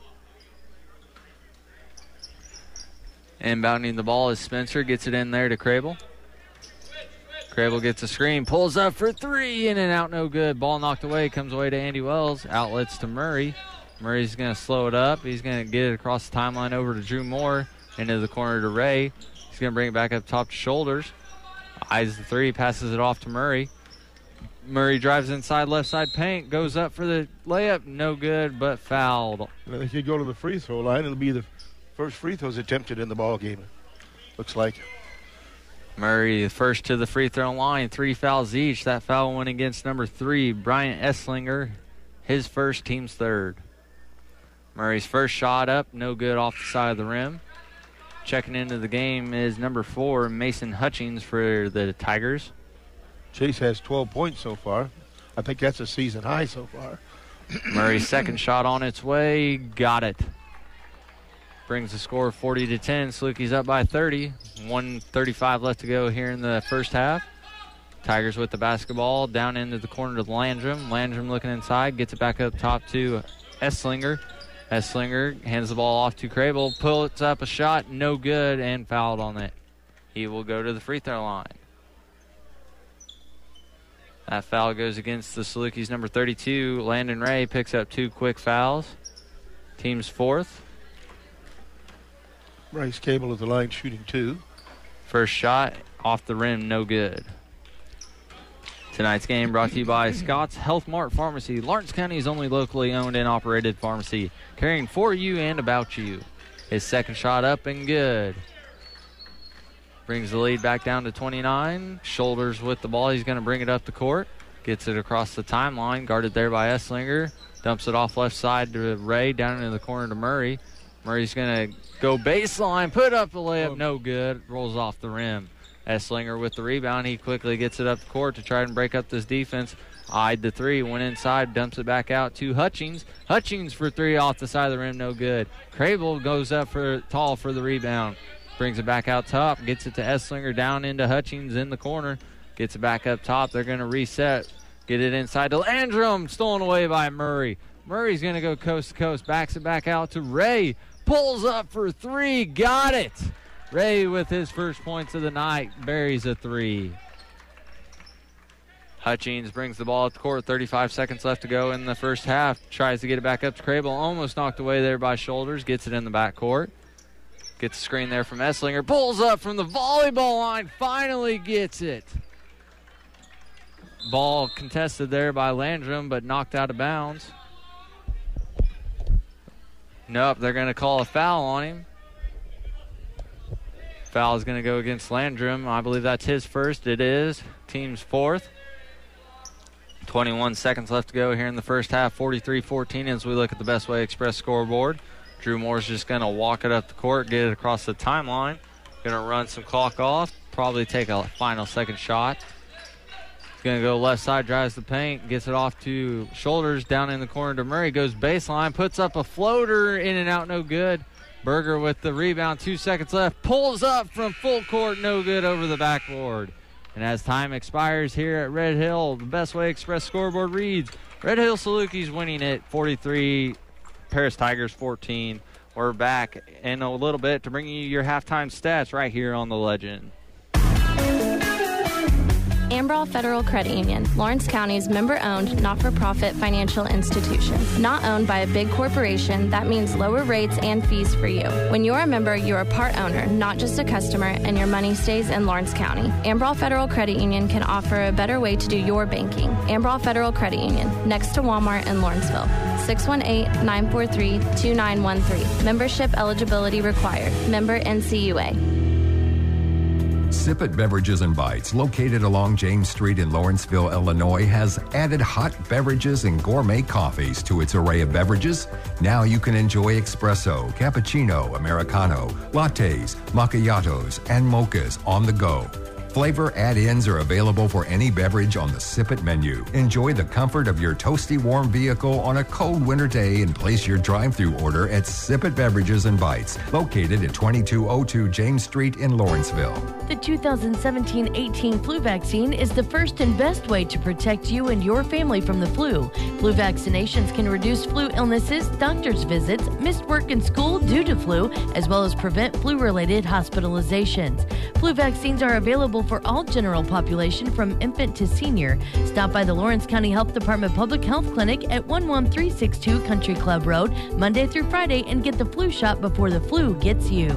Inbounding the ball is Spencer, gets it in there to Crable. Crable gets a screen, pulls up for three, in and out, no good. Ball knocked away, comes away to Andy Wells, outlets to Murray. Murray's going to slow it up. He's going to get it across the timeline over to Drew Moore, into the corner to Ray. He's going to bring it back up top to Shoulders. Eyes the three, passes it off to Murray. Murray drives inside left side paint, goes up for the layup, no good, but fouled. And if you go to the free throw line, it'll be the first free throws attempted in the ball game, looks like. Murray first to the free throw line, 3 fouls each. That foul went against number 3, Bryant Esslinger, his first, team's third. Murray's first shot up, no good off the side of the rim. Checking into the game is number 4, Mason Hutchings for the Tigers. Chase has 12 points so far. I think that's a season high so far. Murray's second shot on its way, got it. Brings the score 40-10. Salukis up by 30. 1:35 left to go here in the first half. Tigers with the basketball down into the corner to Landrum. Landrum looking inside, gets it back up top to Esslinger. Esslinger hands the ball off to Crable, pulls up a shot, no good, and fouled on it. He will go to the free throw line. That foul goes against the Salukis number 32. Landon Ray picks up 2 quick fouls. Team's fourth. Bryce Cable at the line shooting 2. First shot off the rim, no good. Tonight's game brought to you by Scott's Health Mart Pharmacy, Lawrence County's only locally owned and operated pharmacy, caring for you and about you. His second shot up and good. Brings the lead back down to 29. Shoulders with the ball. He's going to bring it up the court. Gets it across the timeline. Guarded there by Esslinger. Dumps it off left side to Ray. Down into the corner to Murray. Murray's going to go baseline. Put up the layup. No good. Rolls off the rim. Esslinger with the rebound. He quickly gets it up the court to try and break up this defense. Eyed the three. Went inside. Dumps it back out to Hutchings. Hutchings for 3 off the side of the rim. No good. Crable goes up for tall for the rebound. Brings it back out top. Gets it to Esslinger. Down into Hutchings in the corner. Gets it back up top. They're going to reset. Get it inside to Landrum. Stolen away by Murray. Murray's going to go coast to coast. Backs it back out to Ray. Pulls up for 3. Got it. Ray with his first points of the night. Buries a 3. Hutchings brings the ball up the court. 35 seconds left to go in the first half. Tries to get it back up to Crable. Almost knocked away there by Shoulders. Gets it in the backcourt. Gets a screen there from Esslinger. Pulls up from the volleyball line. Finally gets it. Ball contested there by Landrum, but knocked out of bounds. Nope, they're going to call a foul on him. Foul is going to go against Landrum. I believe that's his first. It is. Team's fourth. 21 seconds left to go here in the first half. 43-14 as we look at the Best Way Express scoreboard. Drew Moore's just going to walk it up the court, get it across the timeline. Going to run some clock off. Probably take a final second shot. Going to go left side, drives the paint, gets it off to Shoulders down in the corner to Murray, goes baseline, puts up a floater, in and out, no good. Berger with the rebound, 2 seconds left, pulls up from full court, no good over the backboard. And as time expires here at Red Hill, the Best Way Express scoreboard reads, Red Hill Salukis winning it 43, Paris Tigers 14. We're back in a little bit to bring you your halftime stats right here on The Legend. Ambrall Federal Credit Union, Lawrence County's member-owned, not-for-profit financial institution. Not owned by a big corporation, that means lower rates and fees for you. When you're a member, you're a part owner, not just a customer, and your money stays in Lawrence County. Ambrall Federal Credit Union can offer a better way to do your banking. Ambrall Federal Credit Union, next to Walmart in Lawrenceville. 618-943-2913. Membership eligibility required. Member NCUA. Sip It Beverages and Bites, located along James Street in Lawrenceville, Illinois, has added hot beverages and gourmet coffees to its array of beverages. Now you can enjoy espresso, cappuccino, Americano, lattes, macchiatos, and mochas on the go. Flavor add-ins are available for any beverage on the Sip It menu. Enjoy the comfort of your toasty warm vehicle on a cold winter day and place your drive-thru order at Sip It Beverages and Bites, located at 2202 James Street in Lawrenceville. The 2017-18 flu vaccine is the first and best way to protect you and your family from the flu. Flu vaccinations can reduce flu illnesses, doctor's visits, missed work and school due to flu, as well as prevent flu-related hospitalizations. Flu vaccines are available for all general population from infant to senior. Stop by the Lawrence County Health Department Public Health Clinic at 11362 Country Club Road, Monday through Friday, and get the flu shot before the flu gets you.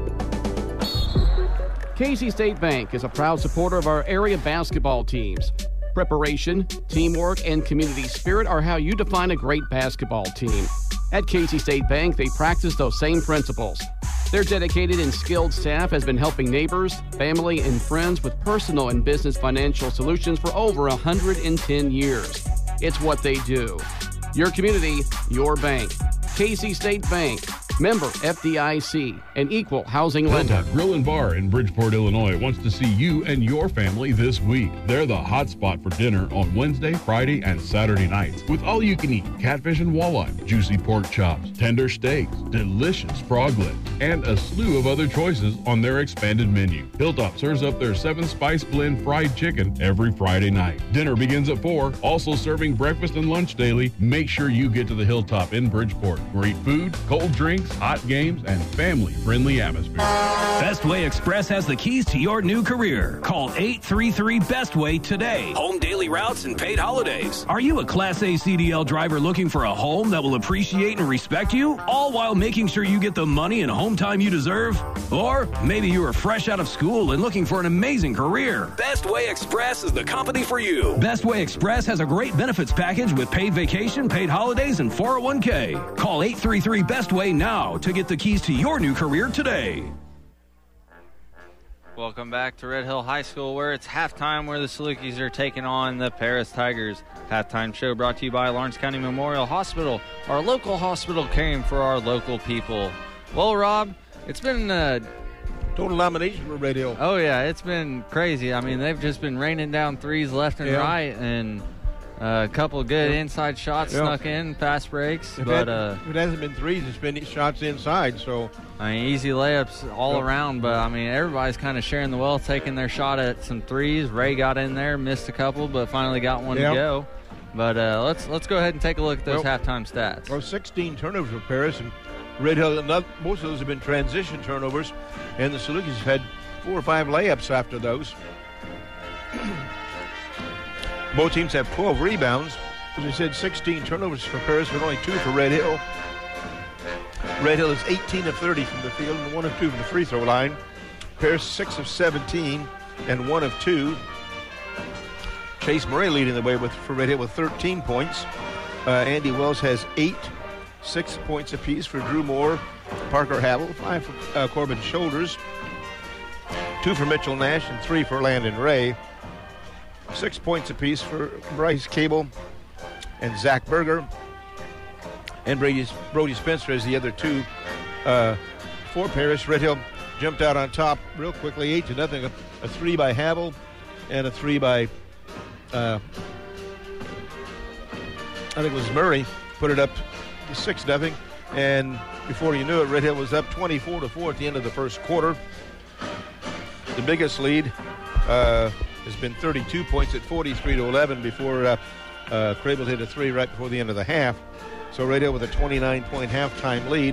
Casey State Bank is a proud supporter of our area basketball teams. Preparation, teamwork, and community spirit are how you define a great basketball team. At Casey State Bank, they practice those same principles. Their dedicated and skilled staff has been helping neighbors, family, and friends with personal and business financial solutions for over 110 years. It's what they do. Your community, your bank. Casey State Bank. Member FDIC, an equal housing lender. Hilltop Grill and Bar in Bridgeport, Illinois wants to see you and your family this week. They're the hot spot for dinner on Wednesday, Friday, and Saturday nights with all you can eat catfish and walleye, juicy pork chops, tender steaks, delicious froglet, and a slew of other choices on their expanded menu. Hilltop serves up their 7-spice blend fried chicken every Friday night. Dinner begins at 4, also serving breakfast and lunch daily. Make sure you get to the Hilltop in Bridgeport. Great food, cold drinks, hot games, and family-friendly atmosphere. Best Way Express has the keys to your new career. Call 833-BEST-WAY today. Home daily routes and paid holidays. Are you a Class A CDL driver looking for a home that will appreciate and respect you, all while making sure you get the money and home time you deserve? Or maybe you are fresh out of school and looking for an amazing career. Best Way Express is the company for you. Best Way Express has a great benefits package with paid vacation, paid holidays, and 401k. Call 833-BEST-WAY now to get the keys to your new career today. Welcome back to Red Hill High School, where it's halftime, where the Salukis are taking on the Paris Tigers. Halftime show brought to you by Lawrence County Memorial Hospital, our local hospital caring for our local people. Well, Rob, it's been total domination for Red Hill. Oh, yeah, it's been crazy. I mean, they've just been raining down threes left and right, and a couple of good inside shots snuck in, fast breaks. But it hasn't been threes, it's been shots inside. So I mean, easy layups all around. But, I mean, everybody's kind of sharing the wealth, taking their shot at some threes. Ray got in there, missed a couple, but finally got one to go. But let's go ahead and take a look at those halftime stats. Well, 16 turnovers for Paris, and Red Hill, most of those have been transition turnovers, and the Salukis have had 4 or 5 layups after those. Both teams have 12 rebounds. As we said, 16 turnovers for Paris, but only 2 for Red Hill. Red Hill is 18 of 30 from the field and 1 of 2 from the free throw line. Paris 6 of 17 and 1 of 2. Chase Murray leading the way for Red Hill with 13 points. Andy Wells has 6 points apiece for Drew Moore, Parker Havel, 5 for Corbin Shoulders, 2 for Mitchell Nash, and 3 for Landon Ray. 6 points apiece for Bryce Cable and Zach Berger. And Brody Spencer as the other 2 for Paris. Red Hill jumped out on top real quickly, 8-0. A 3 by Havel and a 3 by I think it was Murray, put it up 6-0, and before you knew it, Red Hill was up 24-4 at the end of the first quarter. The biggest lead has been 32 points at 43-11 before Crable hit a 3 right before the end of the half. So Red Hill with a 29-point halftime lead.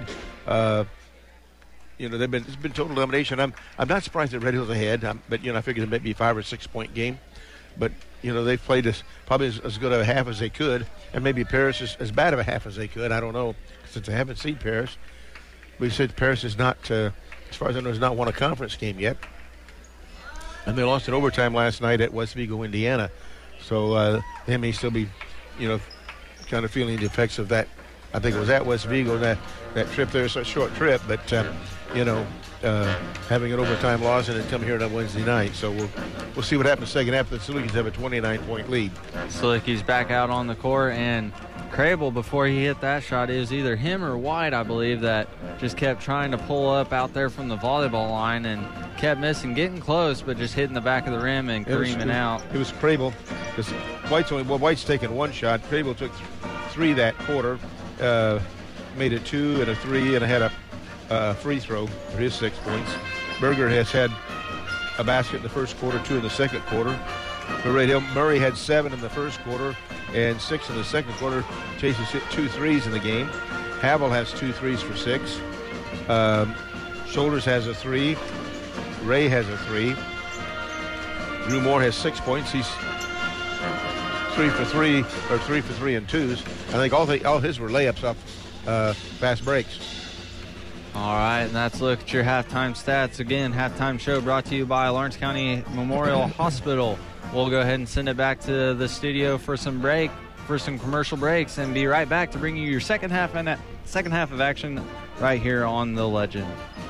It's been total domination. I'm not surprised that Red Hill's ahead, but I figured it might be a 5 or 6 point game. But they've played probably as good of a half as they could, and maybe Paris is as bad of a half as they could. I don't know, since I haven't seen Paris. We said Paris is not, as far as I know, has not won a conference game yet. And they lost in overtime last night at West Vigo, Indiana. So they may still be, kind of feeling the effects of that. I think it was at West Vigo, that trip there, it's a short trip, but, having an overtime loss and then come here on Wednesday night. So we'll see what happens second half. The Salukis have a 29-point lead. Salukis back out on the court, and Crable, before he hit that shot, it was either him or White, I believe, that just kept trying to pull up out there from the volleyball line and kept missing, getting close, but just hitting the back of the rim and creaming out. It was Crable, because White's taken one shot. Crable took 3 that quarter, made it 2 and a 3, and had a free throw for his 6 points. Berger has had a basket in the first quarter, 2 in the second quarter. For Red Hill, Murray had 7 in the first quarter and 6 in the second quarter. Chase has hit 2 threes in the game. Havel has 2 threes for 6. Shoulders has a 3. Ray has a 3. Drew Moore has 6 points. He's 3 for 3 and 2s. I think all his were layups off fast breaks. All right, and that's a look at your halftime stats. Again, halftime show brought to you by Lawrence County Memorial Hospital. We'll go ahead and send it back to the studio for some commercial breaks, and be right back to bring you your second half of action right here on The Legend.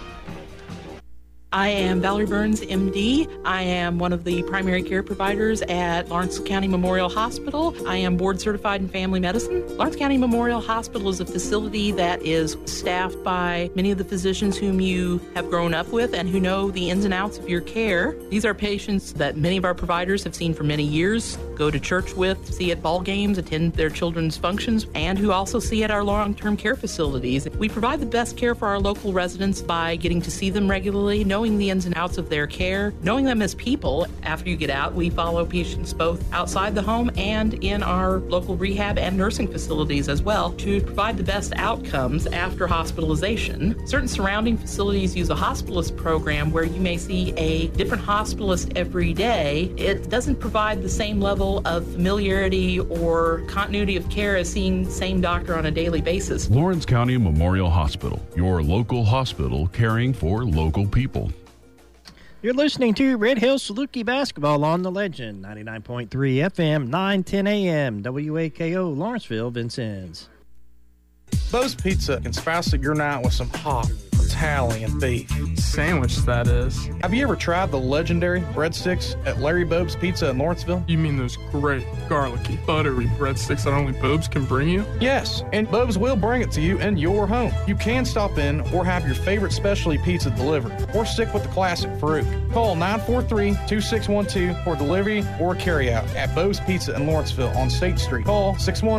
I am Valerie Burns, MD. I am one of the primary care providers at Lawrence County Memorial Hospital. I am board certified in family medicine. Lawrence County Memorial Hospital is a facility that is staffed by many of the physicians whom you have grown up with and who know the ins and outs of your care. These are patients that many of our providers have seen for many years, go to church with, see at ball games, attend their children's functions, and who also see at our long-term care facilities. We provide the best care for our local residents by getting to see them regularly, knowing the ins and outs of their care, knowing them as people. After you get out, we follow patients both outside the home and in our local rehab and nursing facilities as well to provide the best outcomes after hospitalization. Certain surrounding facilities use a hospitalist program where you may see a different hospitalist every day. It doesn't provide the same level of familiarity or continuity of care as seeing the same doctor on a daily basis. Lawrence County Memorial Hospital, your local hospital caring for local people. You're listening to Red Hill Saluki Basketball on The Legend, 99.3 FM, 910 AM, WAKO, Lawrenceville, Vincennes. Bo's Pizza can spice up your night with some hot Italian beef. Sandwich, that is. Have you ever tried the legendary breadsticks at Larry Bobe's Pizza in Lawrenceville? You mean those great, garlicky, buttery breadsticks that only Bobe's can bring you? Yes, and Bobe's will bring it to you in your home. You can stop in or have your favorite specialty pizza delivered, or stick with the classic Farouk. Call 943-2612 for delivery or carryout at Bobe's Pizza in Lawrenceville on State Street. Call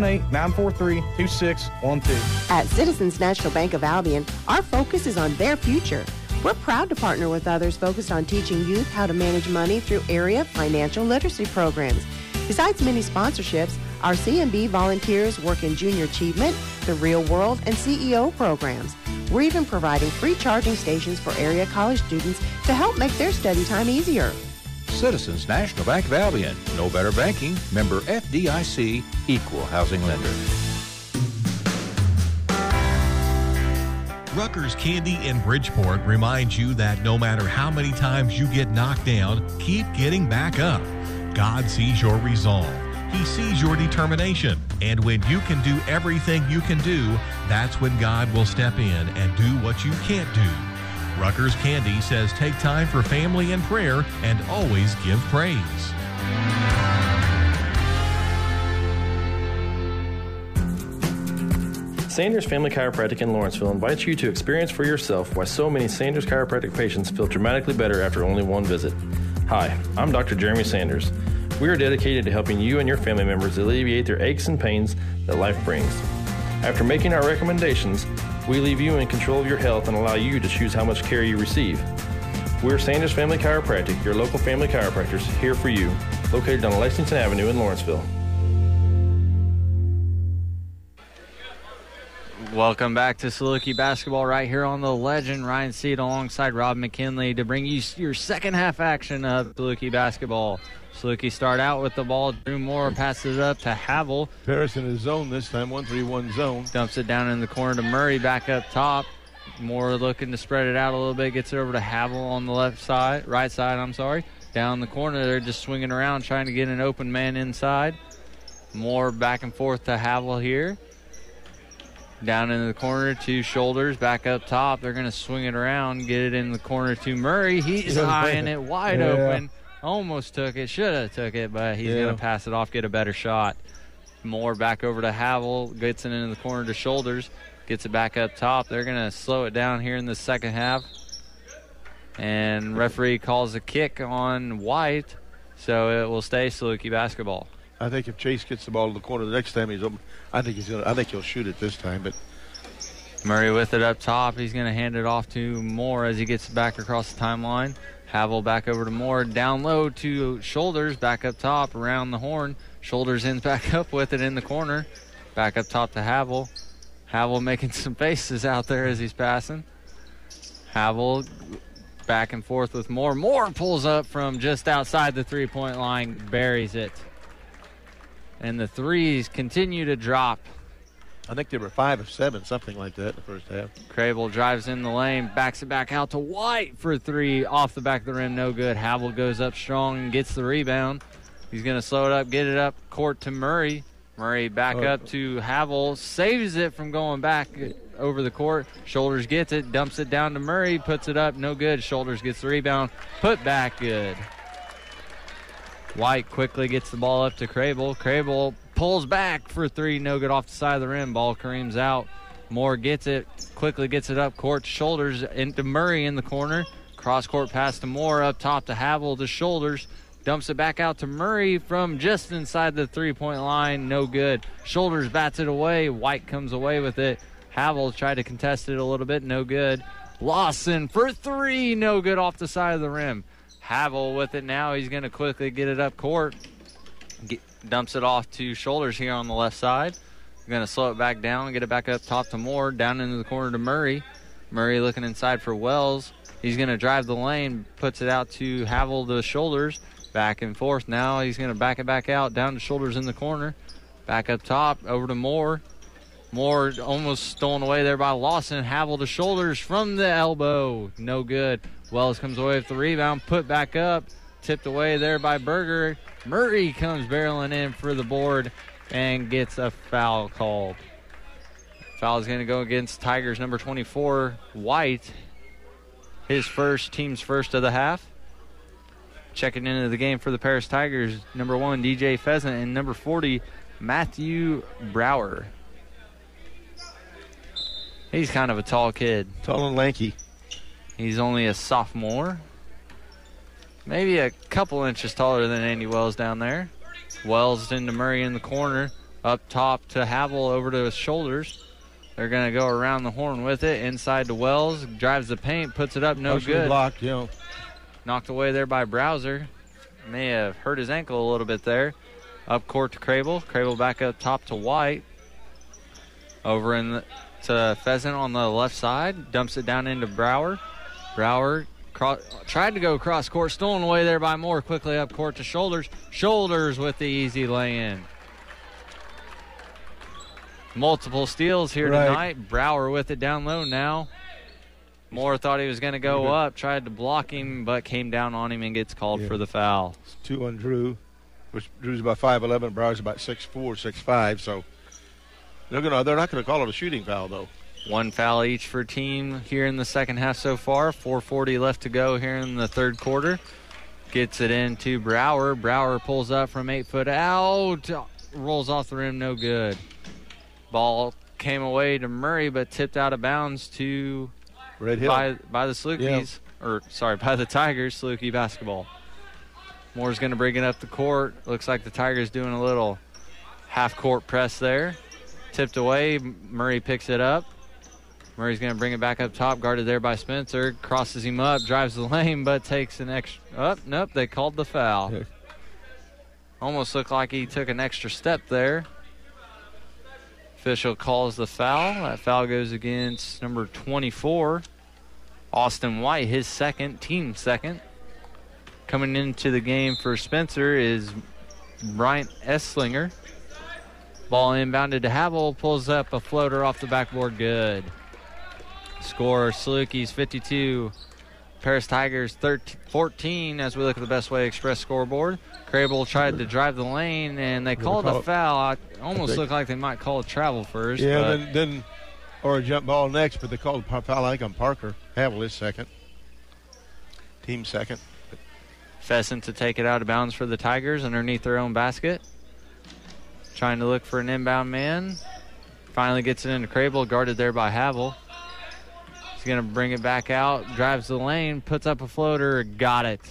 618-943-2612. At Citizens National Bank of Albion, our focus is on their future. We're proud to partner with others focused on teaching youth how to manage money through area financial literacy programs. Besides many sponsorships, our CNB volunteers work in junior achievement, the real world, and CEO programs. We're even providing free charging stations for area college students to help make their study time easier. Citizens National Bank of Albion. No better banking. Member FDIC. Equal housing lender. Rutgers Candy in Bridgeport reminds you that no matter how many times you get knocked down, keep getting back up. God sees your resolve. He sees your determination. And when you can do everything you can do, that's when God will step in and do what you can't do. Rutgers Candy says take time for family and prayer and always give praise. Sanders Family Chiropractic in Lawrenceville invites you to experience for yourself why so many Sanders chiropractic patients feel dramatically better after only one visit. Hi, I'm Dr. Jeremy Sanders. We are dedicated to helping you and your family members alleviate their aches and pains that life brings. After making our recommendations, we leave you in control of your health and allow you to choose how much care you receive. We're Sanders Family Chiropractic, your local family chiropractors, here for you, located on Lexington Avenue in Lawrenceville. Welcome back to Saluki basketball right here on the Legend. Ryan Seed alongside Rob McKinley to bring you your second half action of Saluki basketball. Saluki start out with the ball. Drew Moore passes it up to Havel. Paris in his zone this time, 1-3-1 zone. Dumps it down in the corner to Murray back up top. Moore looking to spread it out a little bit. Gets it over to Havel on the right side. Down the corner, they're just swinging around trying to get an open man inside. Moore back and forth to Havel here. Down in the corner to Shoulders, back up top. They're going to swing it around, get it in the corner to Murray. He's eyeing it wide open. Almost took it, should have took it, but he's going to pass it off, get a better shot. Moore back over to Havel, gets it into the corner to Shoulders, gets it back up top. They're going to slow it down here in the second half. And referee calls a kick on White, so it will stay Saluki basketball. I think if Chase gets the ball to the corner the next time he's open, I think he'll shoot it this time. But Murray with it up top. He's going to hand it off to Moore as he gets back across the timeline. Havel back over to Moore. Down low to Shoulders. Back up top around the horn. Shoulders ends back up with it in the corner. Back up top to Havel. Havel making some faces out there as he's passing. Havel back and forth with Moore. Moore pulls up from just outside the three-point line. Buries it. And the threes continue to drop. I think they were 5 of 7, something like that in the first half. Crable drives in the lane, backs it back out to White for 3. Off the back of the rim, no good. Havel goes up strong and gets the rebound. He's going to slow it up, get it up court to Murray. Murray back up to Havel, saves it from going back over the court. Shoulders gets it, dumps it down to Murray, puts it up, no good. Shoulders gets the rebound, put back, good. White quickly gets the ball up to Crable. Crable pulls back for 3, no good off the side of the rim. Ball careens out. Moore gets it, quickly gets it up court to Shoulders into Murray in the corner. Cross court pass to Moore, up top to Havel to Shoulders. Dumps it back out to Murray from just inside the three-point line, no good. Shoulders bats it away. White comes away with it. Havel tried to contest it a little bit, no good. Lawson for 3, no good off the side of the rim. Havel with it now. He's going to quickly get it up court. Dumps it off to Shoulders here on the left side. Going to slow it back down and get it back up top to Moore. Down into the corner to Murray. Murray looking inside for Wells. He's going to drive the lane. Puts it out to Havel to Shoulders. Back and forth now. He's going to back it back out. Down to Shoulders in the corner. Back up top. Over to Moore. Moore almost stolen away there by Lawson. Havel to Shoulders from the elbow. No good. Wells comes away with the rebound. Put back up. Tipped away there by Berger. Murray comes barreling in for the board and gets a foul called. Foul is going to go against Tigers number 24, White. His first, team's first of the half. Checking into the game for the Paris Tigers, number 1, DJ Pheasant, and number 40, Matthew Brower. He's kind of a tall kid. Tall and lanky. He's only a sophomore. Maybe a couple inches taller than Andy Wells down there. Wells into Murray in the corner. Up top to Havel, over to his Shoulders. They're going to go around the horn with it. Inside to Wells. Drives the paint, puts it up, no good. Blocked, you know. Knocked away there by Browser. May have hurt his ankle a little bit there. Up court to Crable. Crable back up top to White. Over to Pheasant on the left side. Dumps it down into Brower. Brower tried to go cross court. Stolen away there by Moore. Quickly up court to Shoulders. Shoulders with the easy lay-in. Multiple steals here tonight. Brower with it down low now. Moore thought he was going to go up, tried to block him, but came down on him and gets called for the foul. It's 2 on Drew, which Drew's about 5'11", Brower's about 6'4", 6'5", so they're not going to call it a shooting foul, though. 1 foul each for team here in the second half so far. 4:40 left to go here in the third quarter. Gets it into Brower. Brower pulls up from 8 foot out. Rolls off the rim, no good. Ball came away to Murray, but tipped out of bounds to Red Hill. by the Salukis, by the Tigers. Saluki basketball. Moore's going to bring it up the court. Looks like the Tigers doing a little half-court press there. Tipped away. Murray picks it up. Murray's going to bring it back up top. Guarded there by Spencer. Crosses him up. Drives the lane, but takes an extra... Oh, nope, they called the foul. Almost looked like he took an extra step there. Official calls the foul. That foul goes against number 24, Austin White, his second, team second. Coming into the game for Spencer is Bryant Esslinger. Ball inbounded to Havel, pulls up a floater off the backboard, good. Score, Salukis 52, Paris Tigers 14 as we look at the Best Way Express scoreboard. Crable tried to drive the lane, and they called a foul. It almost looked like they might call a travel first. Yeah, then or a jump ball next, but they called a foul, I think, on Parker. Havel is second. Team second. Pheasant to take it out of bounds for the Tigers underneath their own basket. Trying to look for an inbound man. Finally gets it into Crable, guarded there by Havel. He's going to bring it back out, drives the lane, puts up a floater, got it.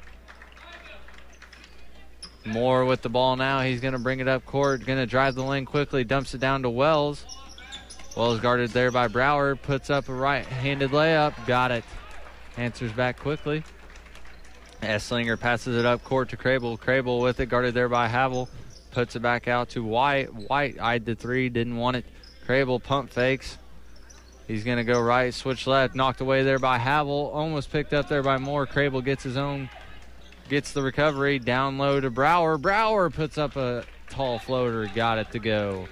Moore with the ball now. He's going to bring it up court, going to drive the lane quickly, dumps it down to Wells. Wells guarded there by Brower, puts up a right-handed layup, got it. Answers back quickly. Esslinger passes it up court to Crable. Crable with it, guarded there by Havel. Puts it back out to White. White eyed the three, didn't want it. Crable pump fakes. He's going to go right, switch left, knocked away there by Havel. Almost picked up there by Moore. Crable gets the recovery. Down low to Brower. Brower puts up a tall floater, got it to go.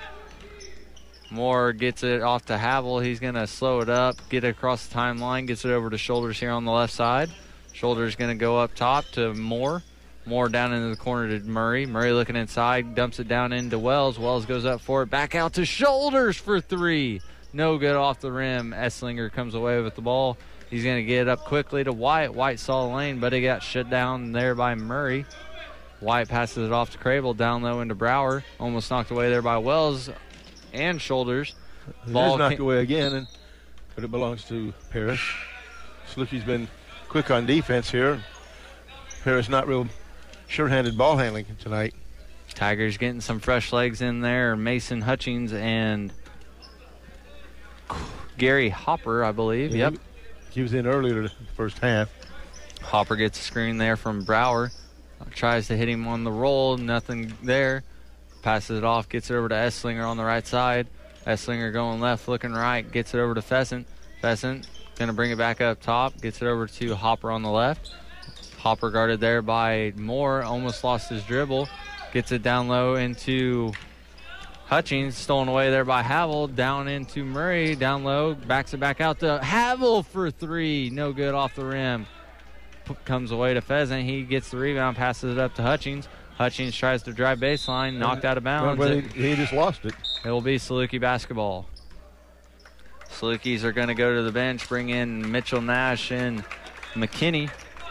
Moore gets it off to Havel. He's going to slow it up, get it across the timeline, gets it over to Shoulders here on the left side. Shoulders going to go up top to Moore. Moore down into the corner to Murray. Murray looking inside, dumps it down into Wells. Wells goes up for it, back out to Shoulders for three. No good off the rim. Esslinger comes away with the ball. He's going to get it up quickly to White. White saw the lane, but he got shut down there by Murray. White passes it off to Crable, down low into Brower. Almost knocked away there by Wells and Shoulders. Ball is knocked away again, but it belongs to Paris. Salukie's been quick on defense here. Paris not real sure-handed ball handling tonight. Tigers getting some fresh legs in there. Mason Hutchings and Gary Hopper, I believe. Yeah, Yep. He was in earlier the first half. Hopper gets a screen there from Brower. Tries to hit him on the roll. Nothing there. Passes it off. Gets it over to Esslinger on the right side. Esslinger going left, looking right. Gets it over to Pheasant. Pheasant going to bring it back up top. Gets it over to Hopper on the left. Hopper guarded there by Moore. Almost lost his dribble. Gets it down low into Hutchings. Stolen away there by Havel. Down into Murray. Down low. Backs it back out to Havel for three. No good off the rim. Comes away to Pheasant. He gets the rebound. Passes it up to Hutchings. Hutchings tries to drive baseline. Knocked out of bounds. Well, he just lost it. It will be Saluki basketball. Salukis are going to go to the bench. Bring in Mitchell Nash and McKinney.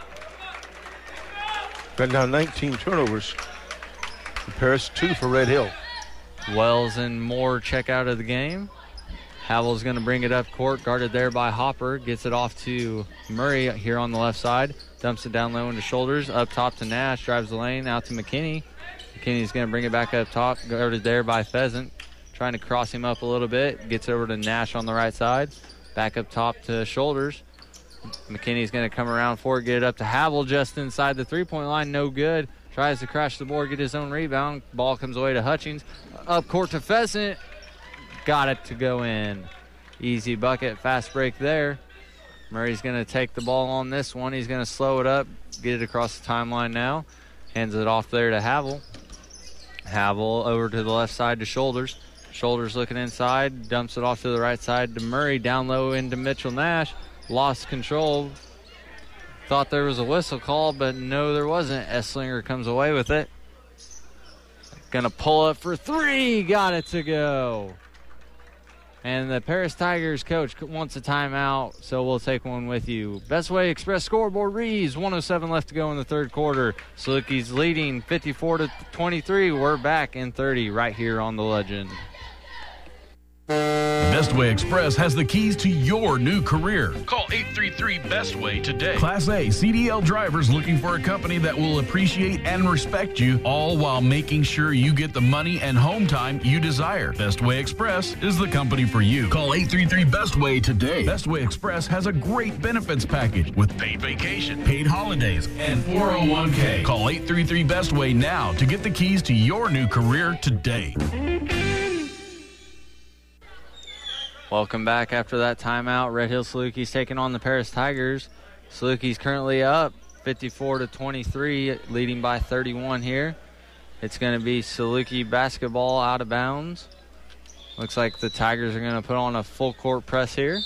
Got down 19 turnovers. Paris 2 for Red Hill. Wells and Moore check out of the game. Havel's going to bring it up court, guarded there by Hopper. Gets it off to Murray here on the left side. Dumps it down low into Shoulders. Up top to Nash. Drives the lane out to McKinney. McKinney's going to bring it back up top, guarded there by Pheasant. Trying to cross him up a little bit. Gets over to Nash on the right side. Back up top to Shoulders. McKinney's going to come around for it, get it up to Havel just inside the three-point line. No good. Tries to crash the board, get his own rebound. Ball comes away to Hutchings. Up court to Pheasant. Got it to go in. Easy bucket, fast break there. Murray's going to take the ball on this one. He's going to slow it up, get it across the timeline now. Hands it off there to Havel. Havel over to the left side to Shoulders. Shoulders looking inside, dumps it off to the right side to Murray. Down low into Mitchell Nash. Lost control. Thought there was a whistle call, but no, there wasn't. Esslinger comes away with it. Gonna pull up for three. Got it to go. And the Paris Tigers coach wants a timeout, so we'll take one with you. Best Way Express scoreboard reads 1:07 left to go in the third quarter. Salukis leading 54-23. We're back in 30 right here on The Legend. Bestway Express has the keys to your new career. Call 833-BESTWAY today. Class A CDL drivers looking for a company that will appreciate and respect you, all while making sure you get the money and home time you desire. Bestway Express is the company for you. Call 833-BESTWAY today. Bestway Express has a great benefits package with paid vacation, paid holidays, and 401k. Call 833-BESTWAY now to get the keys to your new career today. Welcome back after that timeout. Red Hill Salukis taking on the Paris Tigers. Salukis currently up 54-23, leading by 31 here. It's going to be Saluki basketball out of bounds. Looks like the Tigers are going to put on a full court press here.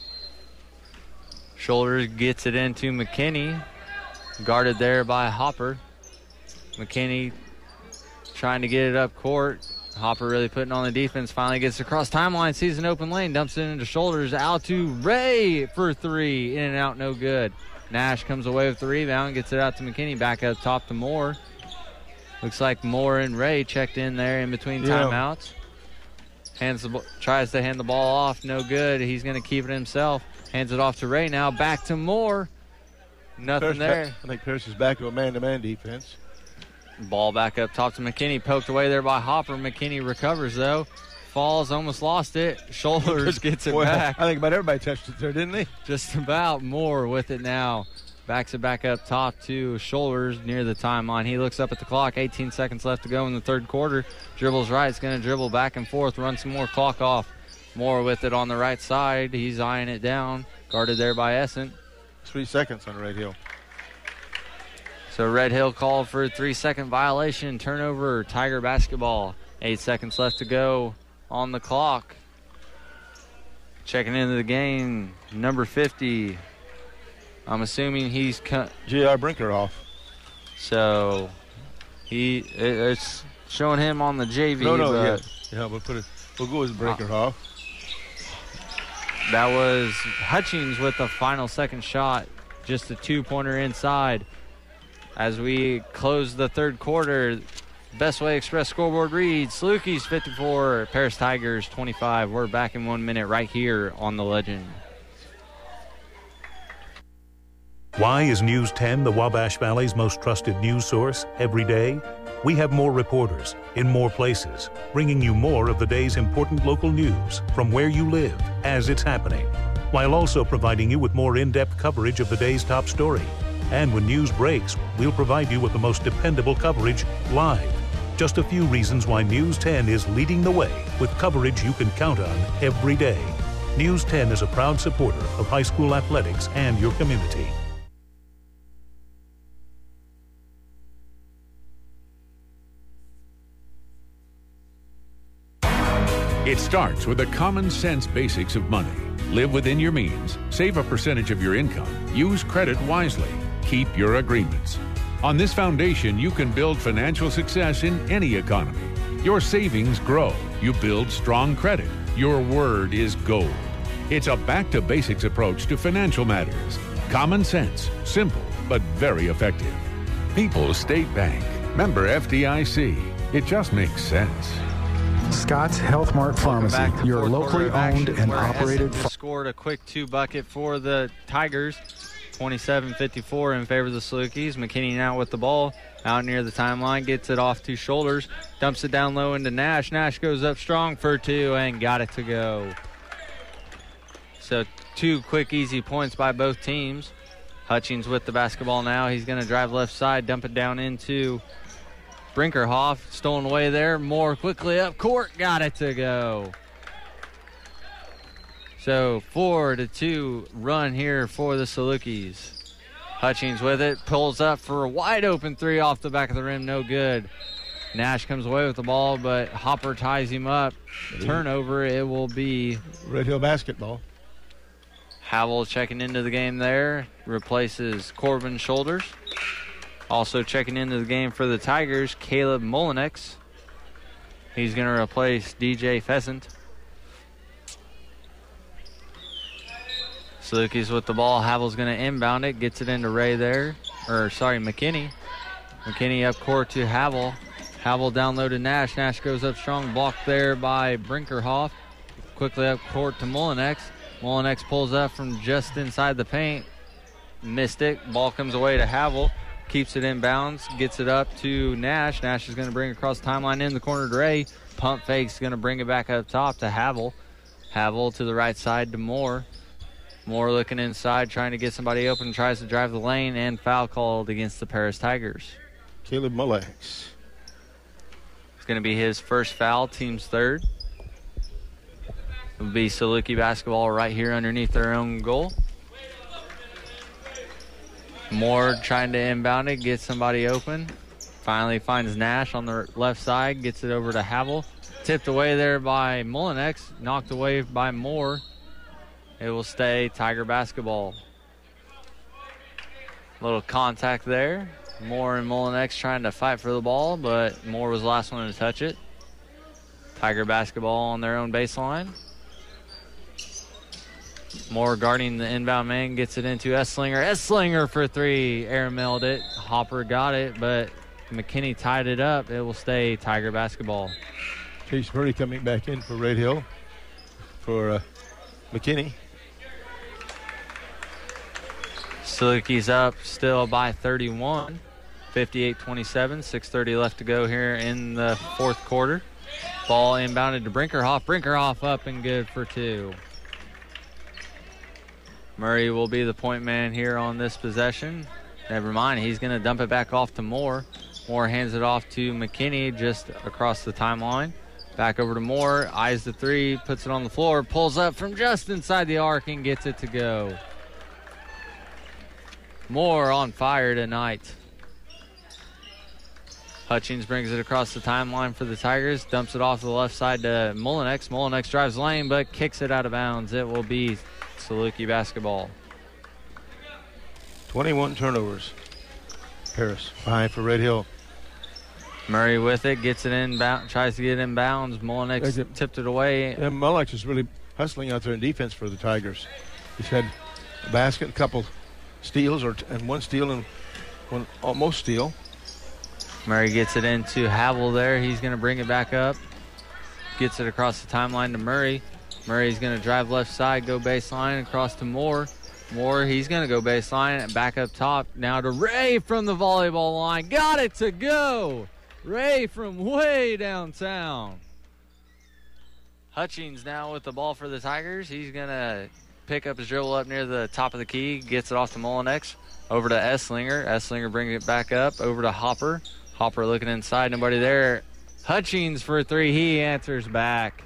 Shoulders gets it into McKinney. Guarded there by Hopper. McKinney trying to get it up court. Hopper really putting on the defense. Finally gets across timeline, sees an open lane, dumps it into Shoulders. Out to Ray for three. In and out, no good. Nash comes away with the rebound, gets it out to McKinney. Back up top to Moore. Looks like Moore and Ray checked in there in between timeouts. Tries to hand the ball off, no good. He's going to keep it himself. Hands it off to Ray now. Back to Moore. Nothing there. I think Pierce is back to a man-to-man defense. Ball back up top to McKinney. Poked away there by Hopper. McKinney recovers, though. Falls, almost lost it. Shoulders gets it back. I think about everybody touched it there, didn't they? Just about. Moore with it now. Backs it back up top to Shoulders near the timeline. He looks up at the clock. 18 seconds left to go in the third quarter. Dribbles right. It's going to dribble back and forth. Run some more clock off. Moore with it on the right side. He's eyeing it down. Guarded there by Essent. 3 seconds on Red Hill. So Red Hill called for a 3-second violation. Turnover, Tiger basketball. 8 seconds left to go on the clock. Checking into the game, number 50. I'm assuming he's J.R. Brinkerhoff. So it's showing him on the JV. We'll go with Brinkerhoff. That was Hutchings with the final second shot. Just a two-pointer inside. As we close the third quarter, Bestway Express scoreboard reads Salukis 54, Paris Tigers 25. We're back in 1 minute right here on The Legend. Why is News 10 the Wabash Valley's most trusted news source every day? We have more reporters in more places, bringing you more of the day's important local news from where you live as it's happening, while also providing you with more in-depth coverage of the day's top story. And when news breaks, we'll provide you with the most dependable coverage live. Just a few reasons why News 10 is leading the way with coverage you can count on every day. News 10 is a proud supporter of high school athletics and your community. It starts with the common sense basics of money. Live within your means, save a percentage of your income, use credit wisely, keep your agreements. On this foundation, you can build financial success in any economy. Your savings grow, you build strong credit, your word is gold. It's a back-to-basics approach to financial matters. Common sense, simple, but very effective. People's State Bank, member FDIC. It just makes sense. Scott's Health Mart Pharmacy, your locally owned and operated. Scored a quick two-bucket for the Tigers, 27-54 in favor of the Salukis. McKinney now with the ball, out near the timeline, gets it off to Shoulders, dumps it down low into Nash. Nash goes up strong for two and got it to go. So two quick, easy points by both teams. Hutchings with the basketball now. He's going to drive left side, dump it down into Brinkerhoff. Stolen away there. Moore quickly up court. Got it to go. So 4-2 run here for the Salukis. Hutchings with it. Pulls up for a wide open three off the back of the rim. No good. Nash comes away with the ball, but Hopper ties him up. Turnover. It will be Red Hill basketball. Havel checking into the game there. Replaces Corbin Shoulders. Also checking into the game for the Tigers, Caleb Molinex. He's going to replace DJ Pheasant. Salukis with the ball. Havel's going to inbound it. Gets it into Ray there. McKinney. McKinney up court to Havel. Havel down low to Nash. Nash goes up strong. Blocked there by Brinkerhoff. quickly up court to Molinex. Molinex pulls up from just inside the paint. Missed it. Ball comes away to Havel. Keeps it in bounds. Gets it up to Nash. Nash is going to bring it across the timeline in the corner to Ray. Pump fake's going to bring it back up top to Havel. Havel to the right side to Moore. Moore looking inside, trying to get somebody open. Tries to drive the lane, and foul called against the Paris Tigers. Caleb Molinex. It's going to be his first foul, team's third. It'll be Saluki basketball right here underneath their own goal. Moore trying to inbound it, get somebody open. Finally finds Nash on the left side, gets it over to Havel. Tipped away there by Molinex, knocked away by Moore. It will stay Tiger basketball. Little contact there. Moore and Molinex trying to fight for the ball, but Moore was the last one to touch it. Tiger basketball on their own baseline. Moore guarding the inbound man, gets it into Esslinger. Esslinger for three, airmailed it. Hopper got it, but McKinney tied it up. It will stay Tiger basketball. Chase Murray coming back in for Red Hill for McKinney. Saluki's up still by 31. 58-27, 6:30 left to go here in the fourth quarter. Ball inbounded to Brinkerhoff. Brinkerhoff up and good for two. Murray will be the point man here on this possession. Never mind, he's going to dump it back off to Moore. Moore hands it off to McKinney just across the timeline. Back over to Moore, eyes the three, puts it on the floor, pulls up from just inside the arc and gets it to go. Moore on fire tonight. Hutchings brings it across the timeline for the Tigers, dumps it off to the left side to Molinex. Molinex drives the lane but kicks it out of bounds. It will be Saluki basketball. 21 turnovers. Paris behind for Red Hill. Murray with it, gets it in, tries to get it in bounds. Molinex tipped it away. And Molinex is really hustling out there in defense for the Tigers. He's had a basket, a couple steals, and one steal and one almost steal. Murray gets it into Havel there. He's going to bring it back up. Gets it across the timeline to Murray. Murray's going to drive left side, go baseline, across to Moore. Moore, he's going to go baseline, back up top. Now to Ray from the volleyball line. Got it to go. Ray from way downtown. Hutchings now with the ball for the Tigers. He's going to pick up his dribble up near the top of the key. Gets it off to Molinex. Over to Esslinger. Esslinger brings it back up. Over to Hopper. Hopper looking inside. Nobody there. Hutchings for three. He answers back.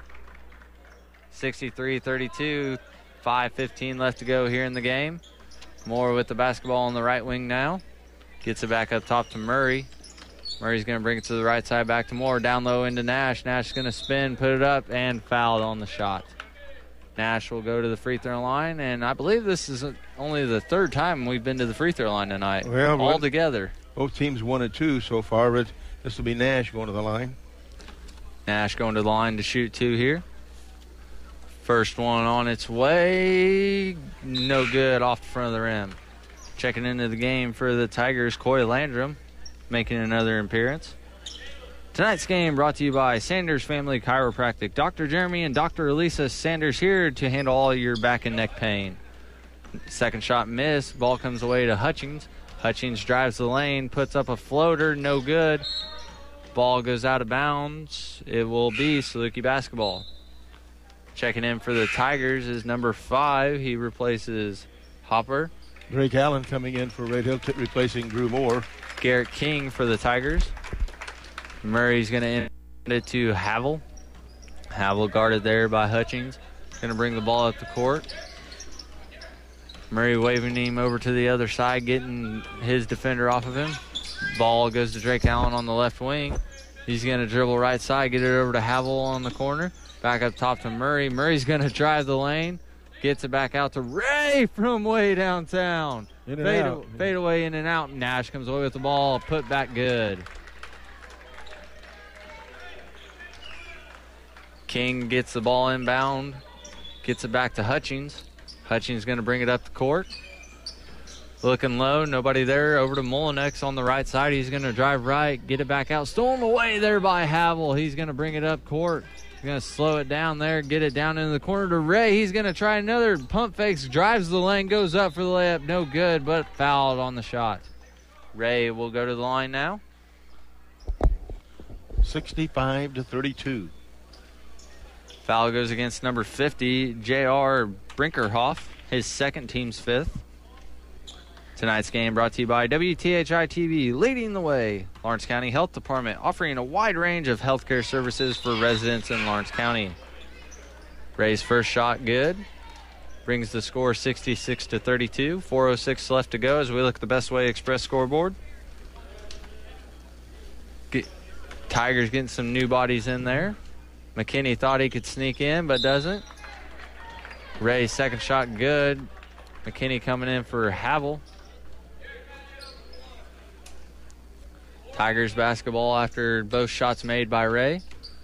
63-32. 5:15 left to go here in the game. Moore with the basketball on the right wing now. Gets it back up top to Murray. Murray's going to bring it to the right side back to Moore. Down low into Nash. Nash is going to spin, put it up, and fouled on the shot. Nash will go to the free throw line, and I believe this is only the third time we've been to the free throw line tonight. Well, all together. Both teams 1 and 2 so far, but this will be Nash going to the line. Nash going to the line to shoot two here. First one on its way. No good, off the front of the rim. Checking into the game for the Tigers, Coy Landrum making another appearance. Tonight's game brought to you by Sanders Family Chiropractic. Dr. Jeremy and Dr. Elisa Sanders here to handle all your back and neck pain. Second shot missed. Ball comes away to Hutchings. Hutchings drives the lane, puts up a floater, no good. Ball goes out of bounds. It will be Saluki basketball. Checking in for the Tigers is number 5. He replaces Hopper. Drake Allen coming in for Red Hill, replacing Drew Moore. Garrett King for the Tigers. Murray's going to end it to Havel. Havel guarded there by Hutchings. Going to bring the ball up the court. Murray waving him over to the other side, getting his defender off of him. Ball goes to Drake Allen on the left wing. He's going to dribble right side, get it over to Havel on the corner. Back up top to Murray. Murray's going to drive the lane. Gets it back out to Ray from way downtown. Fade away, in and out. Nash comes away with the ball. Put back good. King gets the ball inbound. Gets it back to Hutchings. Hutchings going to bring it up the court. Looking low, nobody there. Over to Molinex on the right side. He's going to drive right, get it back out. Stolen away there by Havel. He's going to bring it up court. going to slow it down there, get it down into the corner to Ray. He's going to try another pump fakes, drives the lane, goes up for the layup. No good, but fouled on the shot. Ray will go to the line now. 65-32. Foul goes against number 50, J.R. Brinkerhoff, his second, team's fifth. Tonight's game brought to you by WTHI-TV, leading the way. Lawrence County Health Department, offering a wide range of healthcare services for residents in Lawrence County. Ray's first shot good. Brings the score 66-32. 4:06 left to go as we look at the Best Way Express scoreboard. Tigers getting some new bodies in there. McKinney thought he could sneak in, but doesn't. Ray's second shot good. McKinney coming in for Havel. Tigers basketball after both shots made by Ray.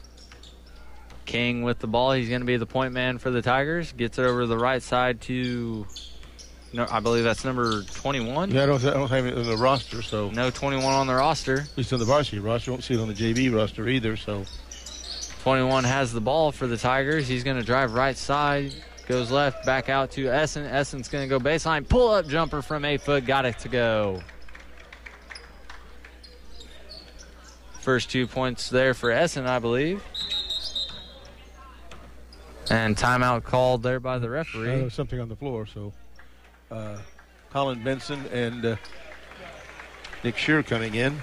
King with the ball. He's going to be the point man for the Tigers. Gets it over to the right side to, no, I believe that's number 21. Yeah, I don't have it in the roster, so. No 21 on the roster. At least on the varsity roster. Won't see it on the JV roster either, so. 21 has the ball for the Tigers. He's going to drive right side. Goes left, back out to Essen. Essen's going to go baseline. Pull-up jumper from 8 foot. Got it to go. First 2 points there for Essen, I believe. And timeout called there by the referee. There was something on the floor, so Colin Benson and Nick Shear coming in.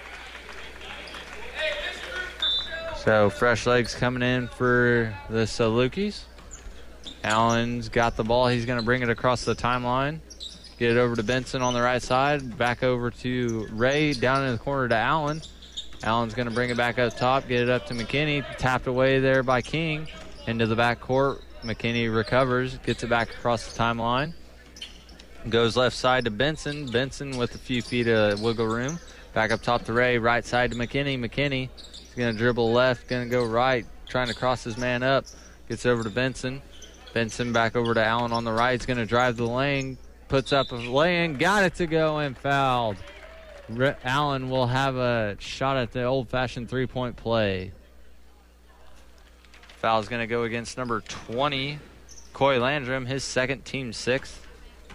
So fresh legs coming in for the Salukis. Allen's got the ball. He's going to bring it across the timeline. Get it over to Benson on the right side. Back over to Ray. Down in the corner to Allen. Allen's going to bring it back up top. Get it up to McKinney. Tapped away there by King. Into the backcourt. McKinney recovers. Gets it back across the timeline. Goes left side to Benson. Benson with a few feet of wiggle room. Back up top to Ray. Right side to McKinney. McKinney is going to dribble left. Going to go right. Trying to cross his man up. Gets over to Benson. Benson back over to Allen on the right. He's going to drive the lane. Puts up a lay-in. Got it to go and fouled. Allen will have a shot at the old-fashioned three-point play. Foul's going to go against number 20, Coy Landrum, his second, team sixth.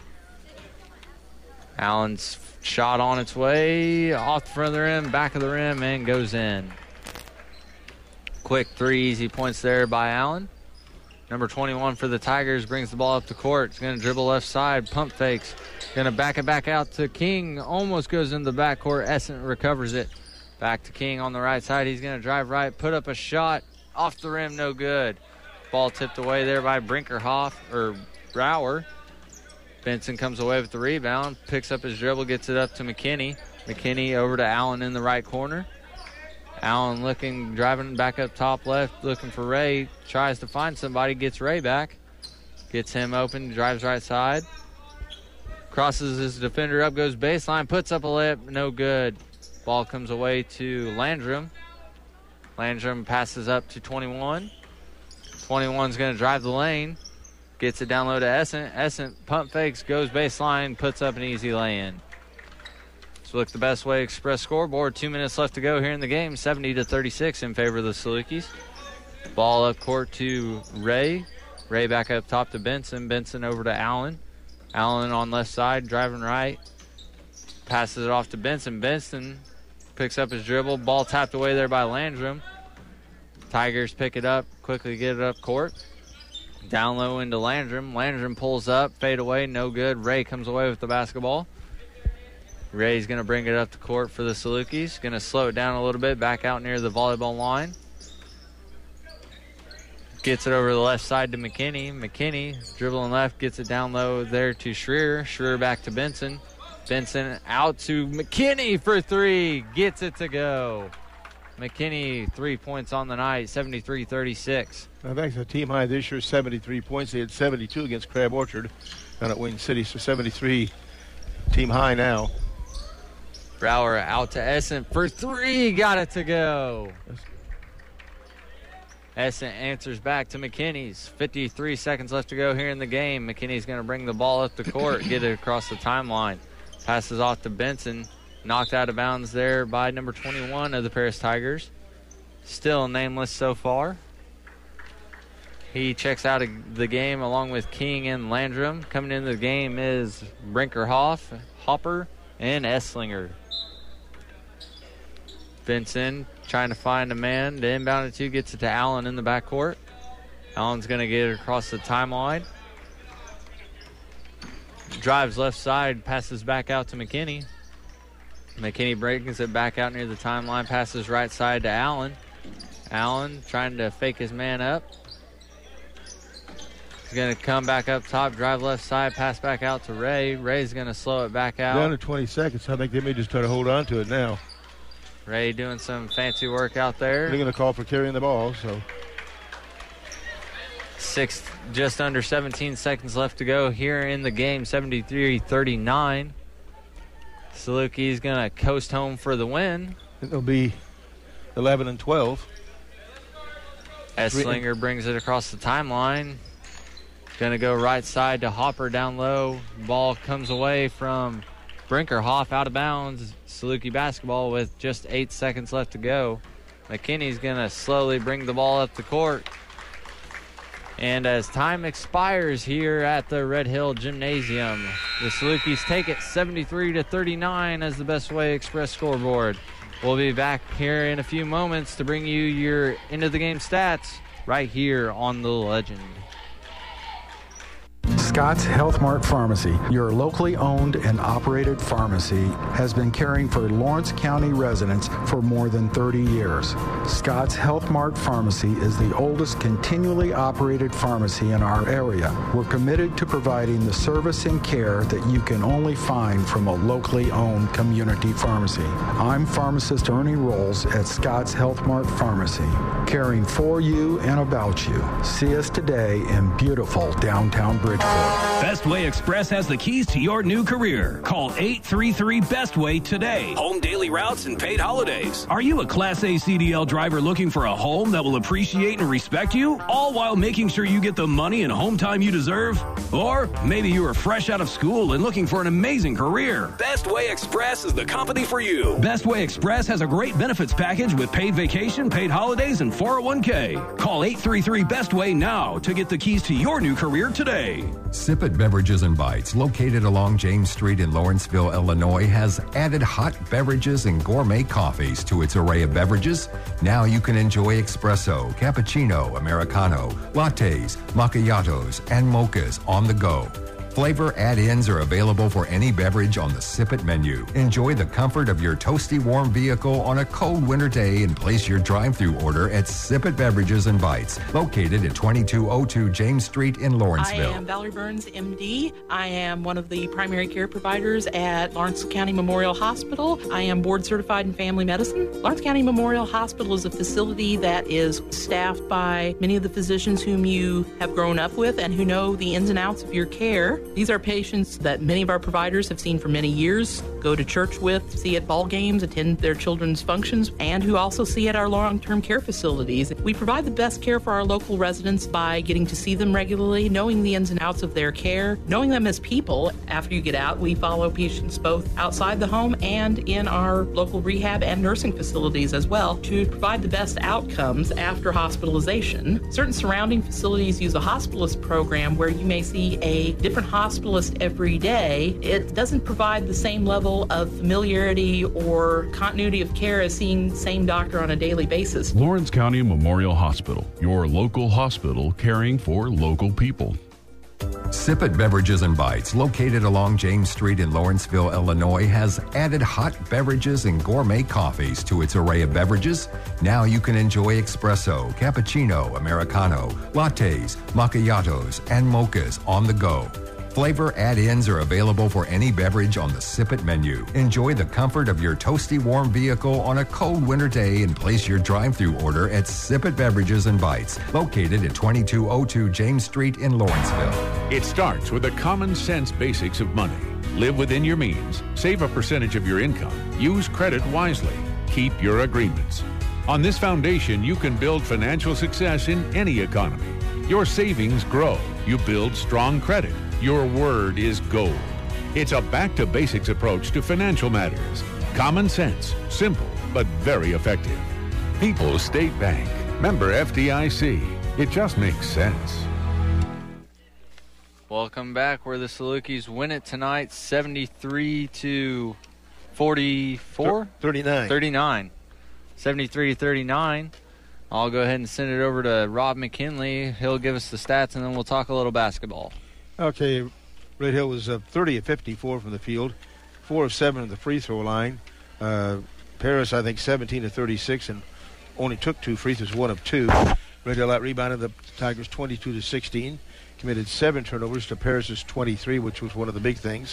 Allen's shot on its way, off the front of the rim, back of the rim, and goes in. Quick 3 easy points there by Allen. Number 21 for the Tigers brings the ball up the court. He's going to dribble left side, pump fakes. Going to back it back out to King. Almost goes into the backcourt. Essen recovers it. Back to King on the right side. He's going to drive right, put up a shot. Off the rim, no good. Ball tipped away there by Brinkerhoff, or Brower. Benson comes away with the rebound, picks up his dribble, gets it up to McKinney. McKinney over to Allen in the right corner. Allen looking, driving back up top left, looking for Ray. Tries to find somebody, gets Ray back. Gets him open, drives right side. Crosses his defender up, goes baseline, puts up a layup, no good. Ball comes away to Landrum. Landrum passes up to 21. 21's going to drive the lane. Gets it down low to Essen. Essen pump fakes, goes baseline, puts up an easy lay-in. So look the Best Way Express scoreboard. 2 minutes left to go here in the game. 70-36 in favor of the Salukis. Ball up court to Ray. Ray back up top to Benson. Benson over to Allen. Allen on left side, driving right. Passes it off to Benson. Benson picks up his dribble. Ball tapped away there by Landrum. Tigers pick it up, quickly get it up court. Down low into Landrum. Landrum pulls up, fade away, no good. Ray comes away with the basketball. Ray's going to bring it up the court for the Salukis. Going to slow it down a little bit, back out near the volleyball line. Gets it over the left side to McKinney. McKinney dribbling left, gets it down low there to Schreier. Schreier back to Benson. Benson out to McKinney for three. Gets it to go. McKinney, 3 points on the night, 73-36. Now that's the team high this year, 73 points. They had 72 against Crab Orchard down at Wayne City, so 73 team high now. Brower out to Essen for three. Got it to go. Essen answers back to McKinney's. 53 seconds left to go here in the game. McKinney's going to bring the ball up the court, get it across the timeline. Passes off to Benson. Knocked out of bounds there by number 21 of the Paris Tigers. Still nameless so far. He checks out of the game along with King and Landrum. Coming into the game is Brinkerhoff, Hopper, and Esslinger. Vincent trying to find a man. The inbound it to gets it to Allen in the backcourt. Allen's going to get it across the timeline. Drives left side, passes back out to McKinney. McKinney brings it back out near the timeline, passes right side to Allen. Allen trying to fake his man up. He's going to come back up top, drive left side, pass back out to Ray. Ray's going to slow it back out. Down to 20 seconds. I think they may just try to hold on to it now. Ray doing some fancy work out there. They're going to call for carrying the ball, so. Just under 17 seconds left to go here in the game, 73-39. Salukie's going to coast home for the win. It'll be 11-12. Esslinger brings it across the timeline. Going to go right side to Hopper down low. Ball comes away from Brinkerhoff out of bounds. Saluki basketball with just 8 seconds left to go. McKinney's going to slowly bring the ball up the court. And as time expires here at the Red Hill Gymnasium, the Salukis take it 73-39 as the Best Way Express scoreboard. We'll be back here in a few moments to bring you your end of the game stats right here on The Legend. Scott's Health Mart Pharmacy, your locally owned and operated pharmacy, has been caring for Lawrence County residents for more than 30 years. Scott's Health Mart Pharmacy is the oldest continually operated pharmacy in our area. We're committed to providing the service and care that you can only find from a locally owned community pharmacy. I'm pharmacist Ernie Rolls at Scott's Health Mart Pharmacy, caring for you and about you. See us today in beautiful downtown Bridgeport. Best Way Express has the keys to your new career. Call 833-BEST-WAY today. Home daily routes and paid holidays. Are you a Class A CDL driver looking for a home that will appreciate and respect you, all while making sure you get the money and home time you deserve? Or maybe you are fresh out of school and looking for an amazing career. Best Way Express is the company for you. Best Way Express has a great benefits package with paid vacation, paid holidays, and 401k. Call 833-BEST-WAY now to get the keys to your new career today. Sip It Beverages and Bites, located along James Street in Lawrenceville, Illinois, has added hot beverages and gourmet coffees to its array of beverages. Now you can enjoy espresso, cappuccino, Americano, lattes, macchiatos, and mochas on the go. Flavor add-ins are available for any beverage on the Sip It menu. Enjoy the comfort of your toasty warm vehicle on a cold winter day and place your drive-thru order at Sip It Beverages and Bites, located at 2202 James Street in Lawrenceville. I am Valerie Burns, MD. I am one of the primary care providers at Lawrence County Memorial Hospital. I am board certified in family medicine. Lawrence County Memorial Hospital is a facility that is staffed by many of the physicians whom you have grown up with and who know the ins and outs of your care. These are patients that many of our providers have seen for many years, go to church with, see at ball games, attend their children's functions, and who also see at our long-term care facilities. We provide the best care for our local residents by getting to see them regularly, knowing the ins and outs of their care, knowing them as people. After you get out, we follow patients both outside the home and in our local rehab and nursing facilities as well to provide the best outcomes after hospitalization. Certain surrounding facilities use a hospitalist program where you may see a different hospitalist every day. It doesn't provide the same level of familiarity or continuity of care as seeing the same doctor on a daily basis. Lawrence County Memorial Hospital, your local hospital caring for local people. Sip It Beverages and Bites, located along James Street in Lawrenceville, Illinois, has added hot beverages and gourmet coffees to its array of beverages. Now you can enjoy espresso, cappuccino, Americano, lattes, macchiatos, and mochas on the go. Flavor add-ins are available for any beverage on the Sip It menu. Enjoy the comfort of your toasty warm vehicle on a cold winter day and place your drive-thru order at Sip It Beverages and Bites, located at 2202 James Street in Lawrenceville. It starts with the common sense basics of money. Live within your means. Save a percentage of your income. Use credit wisely. Keep your agreements. On this foundation, you can build financial success in any economy. Your savings grow. You build strong credit. Your word is gold. It's a back-to-basics approach to financial matters. Common sense, simple, but very effective. People's State Bank, member FDIC, It just makes sense. Welcome back, where the Salukis win it tonight, 73-44? 39. 73-39. I'll go ahead and send it over to Rob McKinley. He'll give us the stats, and then we'll talk a little basketball. Okay, Red Hill was 30 of 54 from the field, 4 of 7 from the free throw line. Paris, I think, 17 of 36, and only took 2 free throws, 1 of 2. Red Hill out-rebounded the Tigers 22 to 16. Committed 7 turnovers to Paris's 23, which was one of the big things.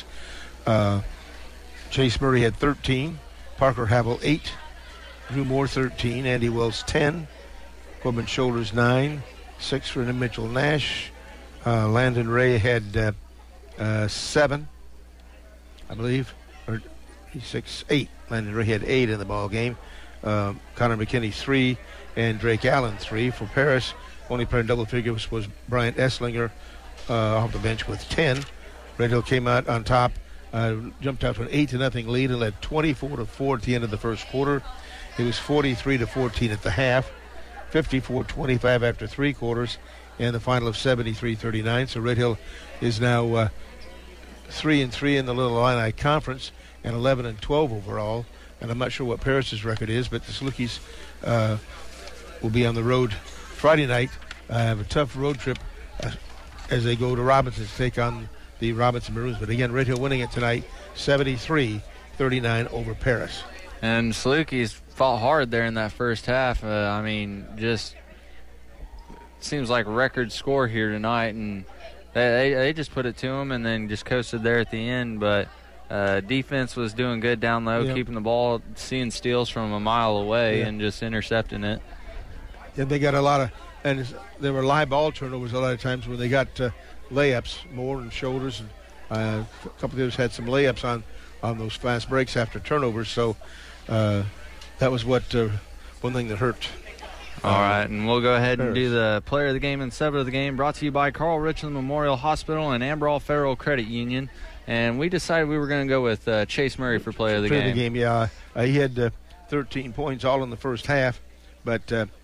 Chase Murray had 13. Parker Havel 8. Drew Moore 13. Andy Wells 10. Corbin Shoulders 9. 6 for Mitchell Nash. Landon Ray had 7, I believe. Or 8. Landon Ray had 8 in the ball game. Connor McKinney 3. And Drake Allen 3. For Paris, only playing double figures was Bryant Esslinger off the bench with 10. Red Hill came out on top, jumped out to an 8-0 lead and led 24-4 at the end of the first quarter. It was 43-14 at the half, 54-25 after 3 quarters, and the final of 73-39. So Red Hill is now 3-3 in the Little Illini Conference and 11-12 overall. And I'm not sure what Paris's record is, but the Salukis will be on the road Friday night. Have a tough road trip as they go to Robinson to take on the Robinson Maroons. But again, Red Hill winning it tonight, 73-39 over Paris. And Salukis fought hard there in that first half. Just seems like record score here tonight, and they just put it to them and then just coasted there at the end. But defense was doing good down low, keeping the ball, seeing steals from a mile away and just intercepting it. Yeah, they got a lot of, and there were live ball turnovers a lot of times when they got layups, Moore and Shoulders, and a couple of others had some layups on those fast breaks after turnovers. So that was what one thing that hurt. All right, and we'll go ahead and do the player of the game and sub of the game, brought to you by Carl Richland Memorial Hospital and Amberall Federal Credit Union. And we decided we were going to go with Chase Murray for player of the game. Yeah. He had 13 points all in the first half, but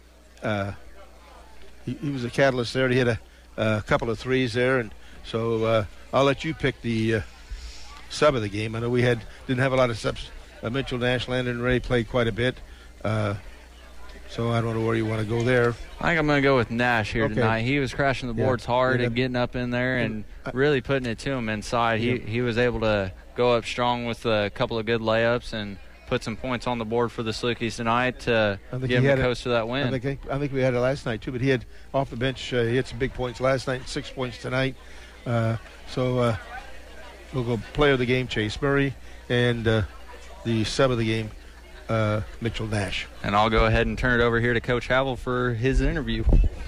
he was a catalyst there. He had a couple of threes there, and so I'll let you pick the sub of the game. I know we didn't have a lot of subs. Mitchell Nash, Landon Ray played quite a bit, so I don't know where you want to go there. I think I'm going to go with Nash here tonight. He was crashing the boards hard and getting up in there and really putting it to him inside. He was able to go up strong with a couple of good layups and put some points on the board for the Salukis tonight to give him a coast to that win. I think we had it last night too, but he had off the bench. He had some big points last night, 6 points tonight. So we'll go player of the game, Chase Murray, and the sub of the game, Mitchell Nash. And I'll go ahead and turn it over here to Coach Havel for his interview.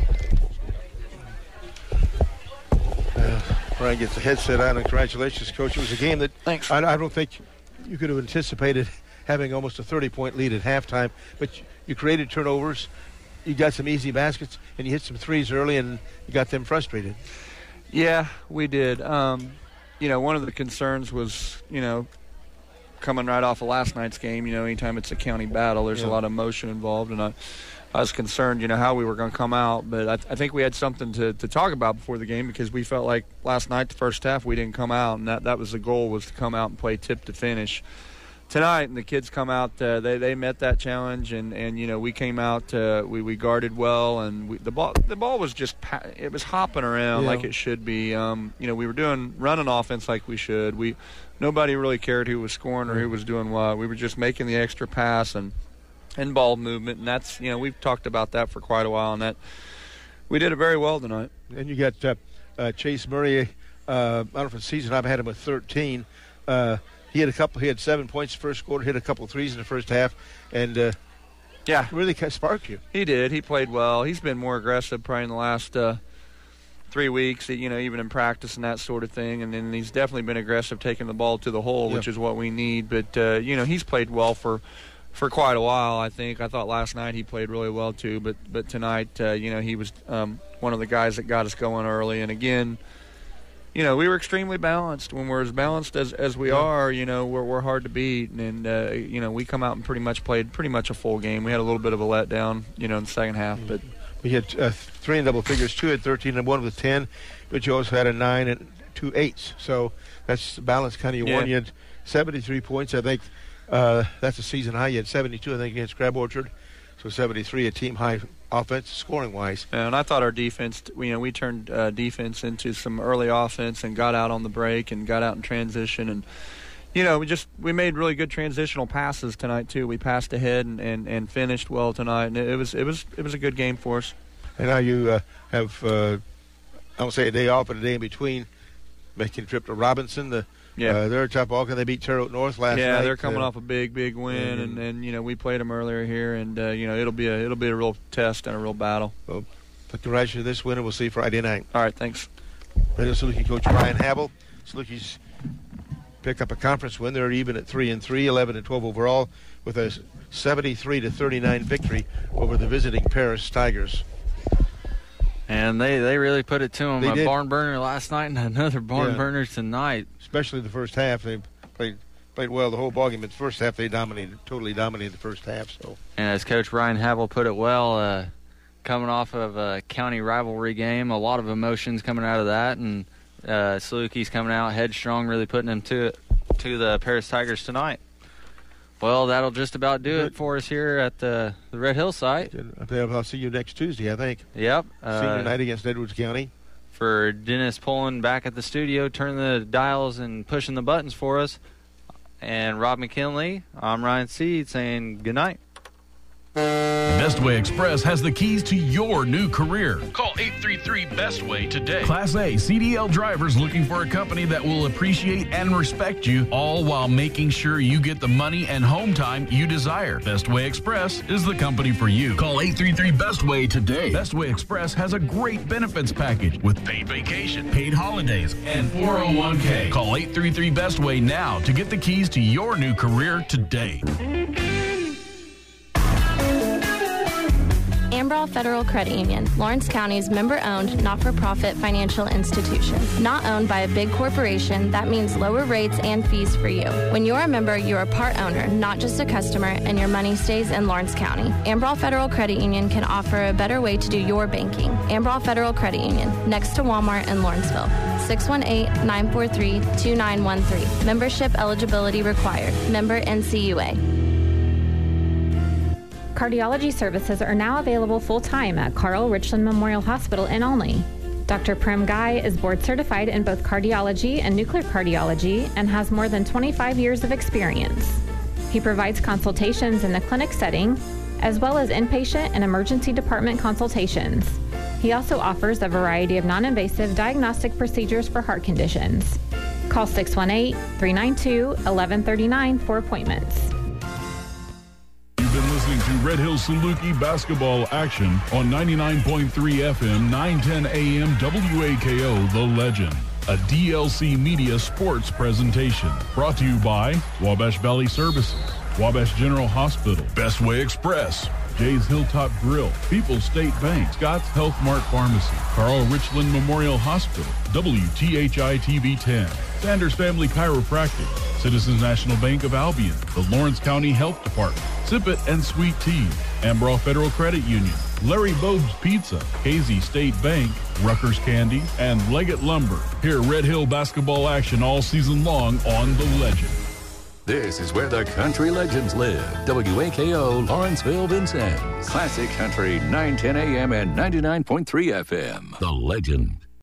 Brian gets the headset on, and congratulations, Coach. It was a game that I don't think you could have anticipated having almost a 30-point lead at halftime, but you created turnovers, you got some easy baskets, and you hit some threes early, and you got them frustrated. Yeah, we did. One of the concerns was, coming right off of last night's game, anytime it's a county battle, there's a lot of emotion involved, and I was concerned, how we were going to come out. But I think we had something to talk about before the game, because we felt like last night, the first half, we didn't come out, and that was the goal, was to come out and play tip to finish. Tonight, and the kids come out, they met that challenge, and we came out, we guarded well, and the ball was just, it was hopping around like it should be. We were running offense like we should. Nobody really cared who was scoring or who was doing what. We were just making the extra pass and ball movement, and that's, we've talked about that for quite a while, and that we did it very well tonight. And you got Chase Murray. I don't know for the season, I've had him with 13. He had 7 points the first quarter, hit a couple of threes in the first half, and really sparked you. He did. He played well. He's been more aggressive probably in the last 3 weeks, even in practice and that sort of thing. And then he's definitely been aggressive taking the ball to the hole, which is what we need. But, he's played well for quite a while, I think. I thought last night he played really well too. But tonight, he was one of the guys that got us going early. And, again, we were extremely balanced. When we're as balanced as we are, we're hard to beat. And, we come out and pretty much played a full game. We had a little bit of a letdown, in the second half. But We had 3 in double figures, 2 at 13 and 1 with 10, but you also had a 9 and 2 8s. So that's the balance kind of you won. You had 73 points. I think that's a season high. You had 72, I think, against Crab Orchard. So 73, a team high offense scoring-wise. And I thought our defense, we turned defense into some early offense and got out on the break and got out in transition. And, we made really good transitional passes tonight, too. We passed ahead and finished well tonight. And it was a good game for us. And now you have, I won't say a day off, but a day in between, making a trip to Robinson. They're a tough ball. They beat Terre Haute North last night. Yeah, they're coming off a big win, and we played them earlier here, and it'll be a real test and a real battle. Well, congratulations to this winner. We'll see you Friday night. All right, thanks. Red Hill Saluki coach Ryan Havel. Salukis pick up a conference win. They're even at 3-3, 11-12 overall, with a 73-39 victory over the visiting Paris Tigers. And they really put it to them. They did. Barn burner last night and another barn burner tonight. Especially the first half. They played well the whole ballgame. But the first half, they totally dominated the first half. So. And as Coach Ryan Havel put it well, coming off of a county rivalry game, a lot of emotions coming out of that. And Salukis coming out headstrong, really putting them to the Paris Tigers tonight. Well, that'll just about do it for us here at the Red Hill site. I'll see you next Tuesday, I think. Yep. Senior night against Edwards County. For Dennis Pullen back at the studio, turning the dials and pushing the buttons for us. And Rob McKinley, I'm Ryan Seed saying good night. Bestway Express has the keys to your new career. Call 833-BESTWAY today. Class A CDL drivers looking for a company that will appreciate and respect you, all while making sure you get the money and home time you desire. Bestway Express is the company for you. Call 833-BESTWAY today. Bestway Express has a great benefits package with paid vacation, paid holidays, and 401k. Call 833-BESTWAY now to get the keys to your new career today. Ambrall Federal Credit Union, Lawrence County's member-owned, not-for-profit financial institution. Not owned by a big corporation, that means lower rates and fees for you. When you're a member, you're a part owner, not just a customer, and your money stays in Lawrence County. Ambrall Federal Credit Union can offer a better way to do your banking. Ambrall Federal Credit Union, next to Walmart in Lawrenceville. 618-943-2913. Membership eligibility required. Member NCUA. Cardiology services are now available full-time at Carl Richland Memorial Hospital in Olney. Dr. Prem Gai is board certified in both cardiology and nuclear cardiology and has more than 25 years of experience. He provides consultations in the clinic setting, as well as inpatient and emergency department consultations. He also offers a variety of non-invasive diagnostic procedures for heart conditions. Call 618-392-1139 for appointments. Listening to Red Hill Saluki basketball action on 99.3 FM, 910 AM, WAKO, The Legend. A DLC Media sports presentation brought to you by Wabash Valley Services, Wabash General Hospital, Bestway Express, Jay's Hilltop Grill, People's State Bank, Scott's Health Mart Pharmacy, Carl Richland Memorial Hospital, WTHI TV 10, Sanders Family Chiropractic, Citizens National Bank of Albion, the Lawrence County Health Department, Sip It and Sweet Tea, Ambrall Federal Credit Union, Larry Bogue's Pizza, KZ State Bank, Rucker's Candy, and Leggett Lumber. Hear Red Hill basketball action all season long on The Legend. This is where the country legends live. WAKO, Lawrenceville, Vincennes. Classic Country, 910 AM and 99.3 FM. The Legend.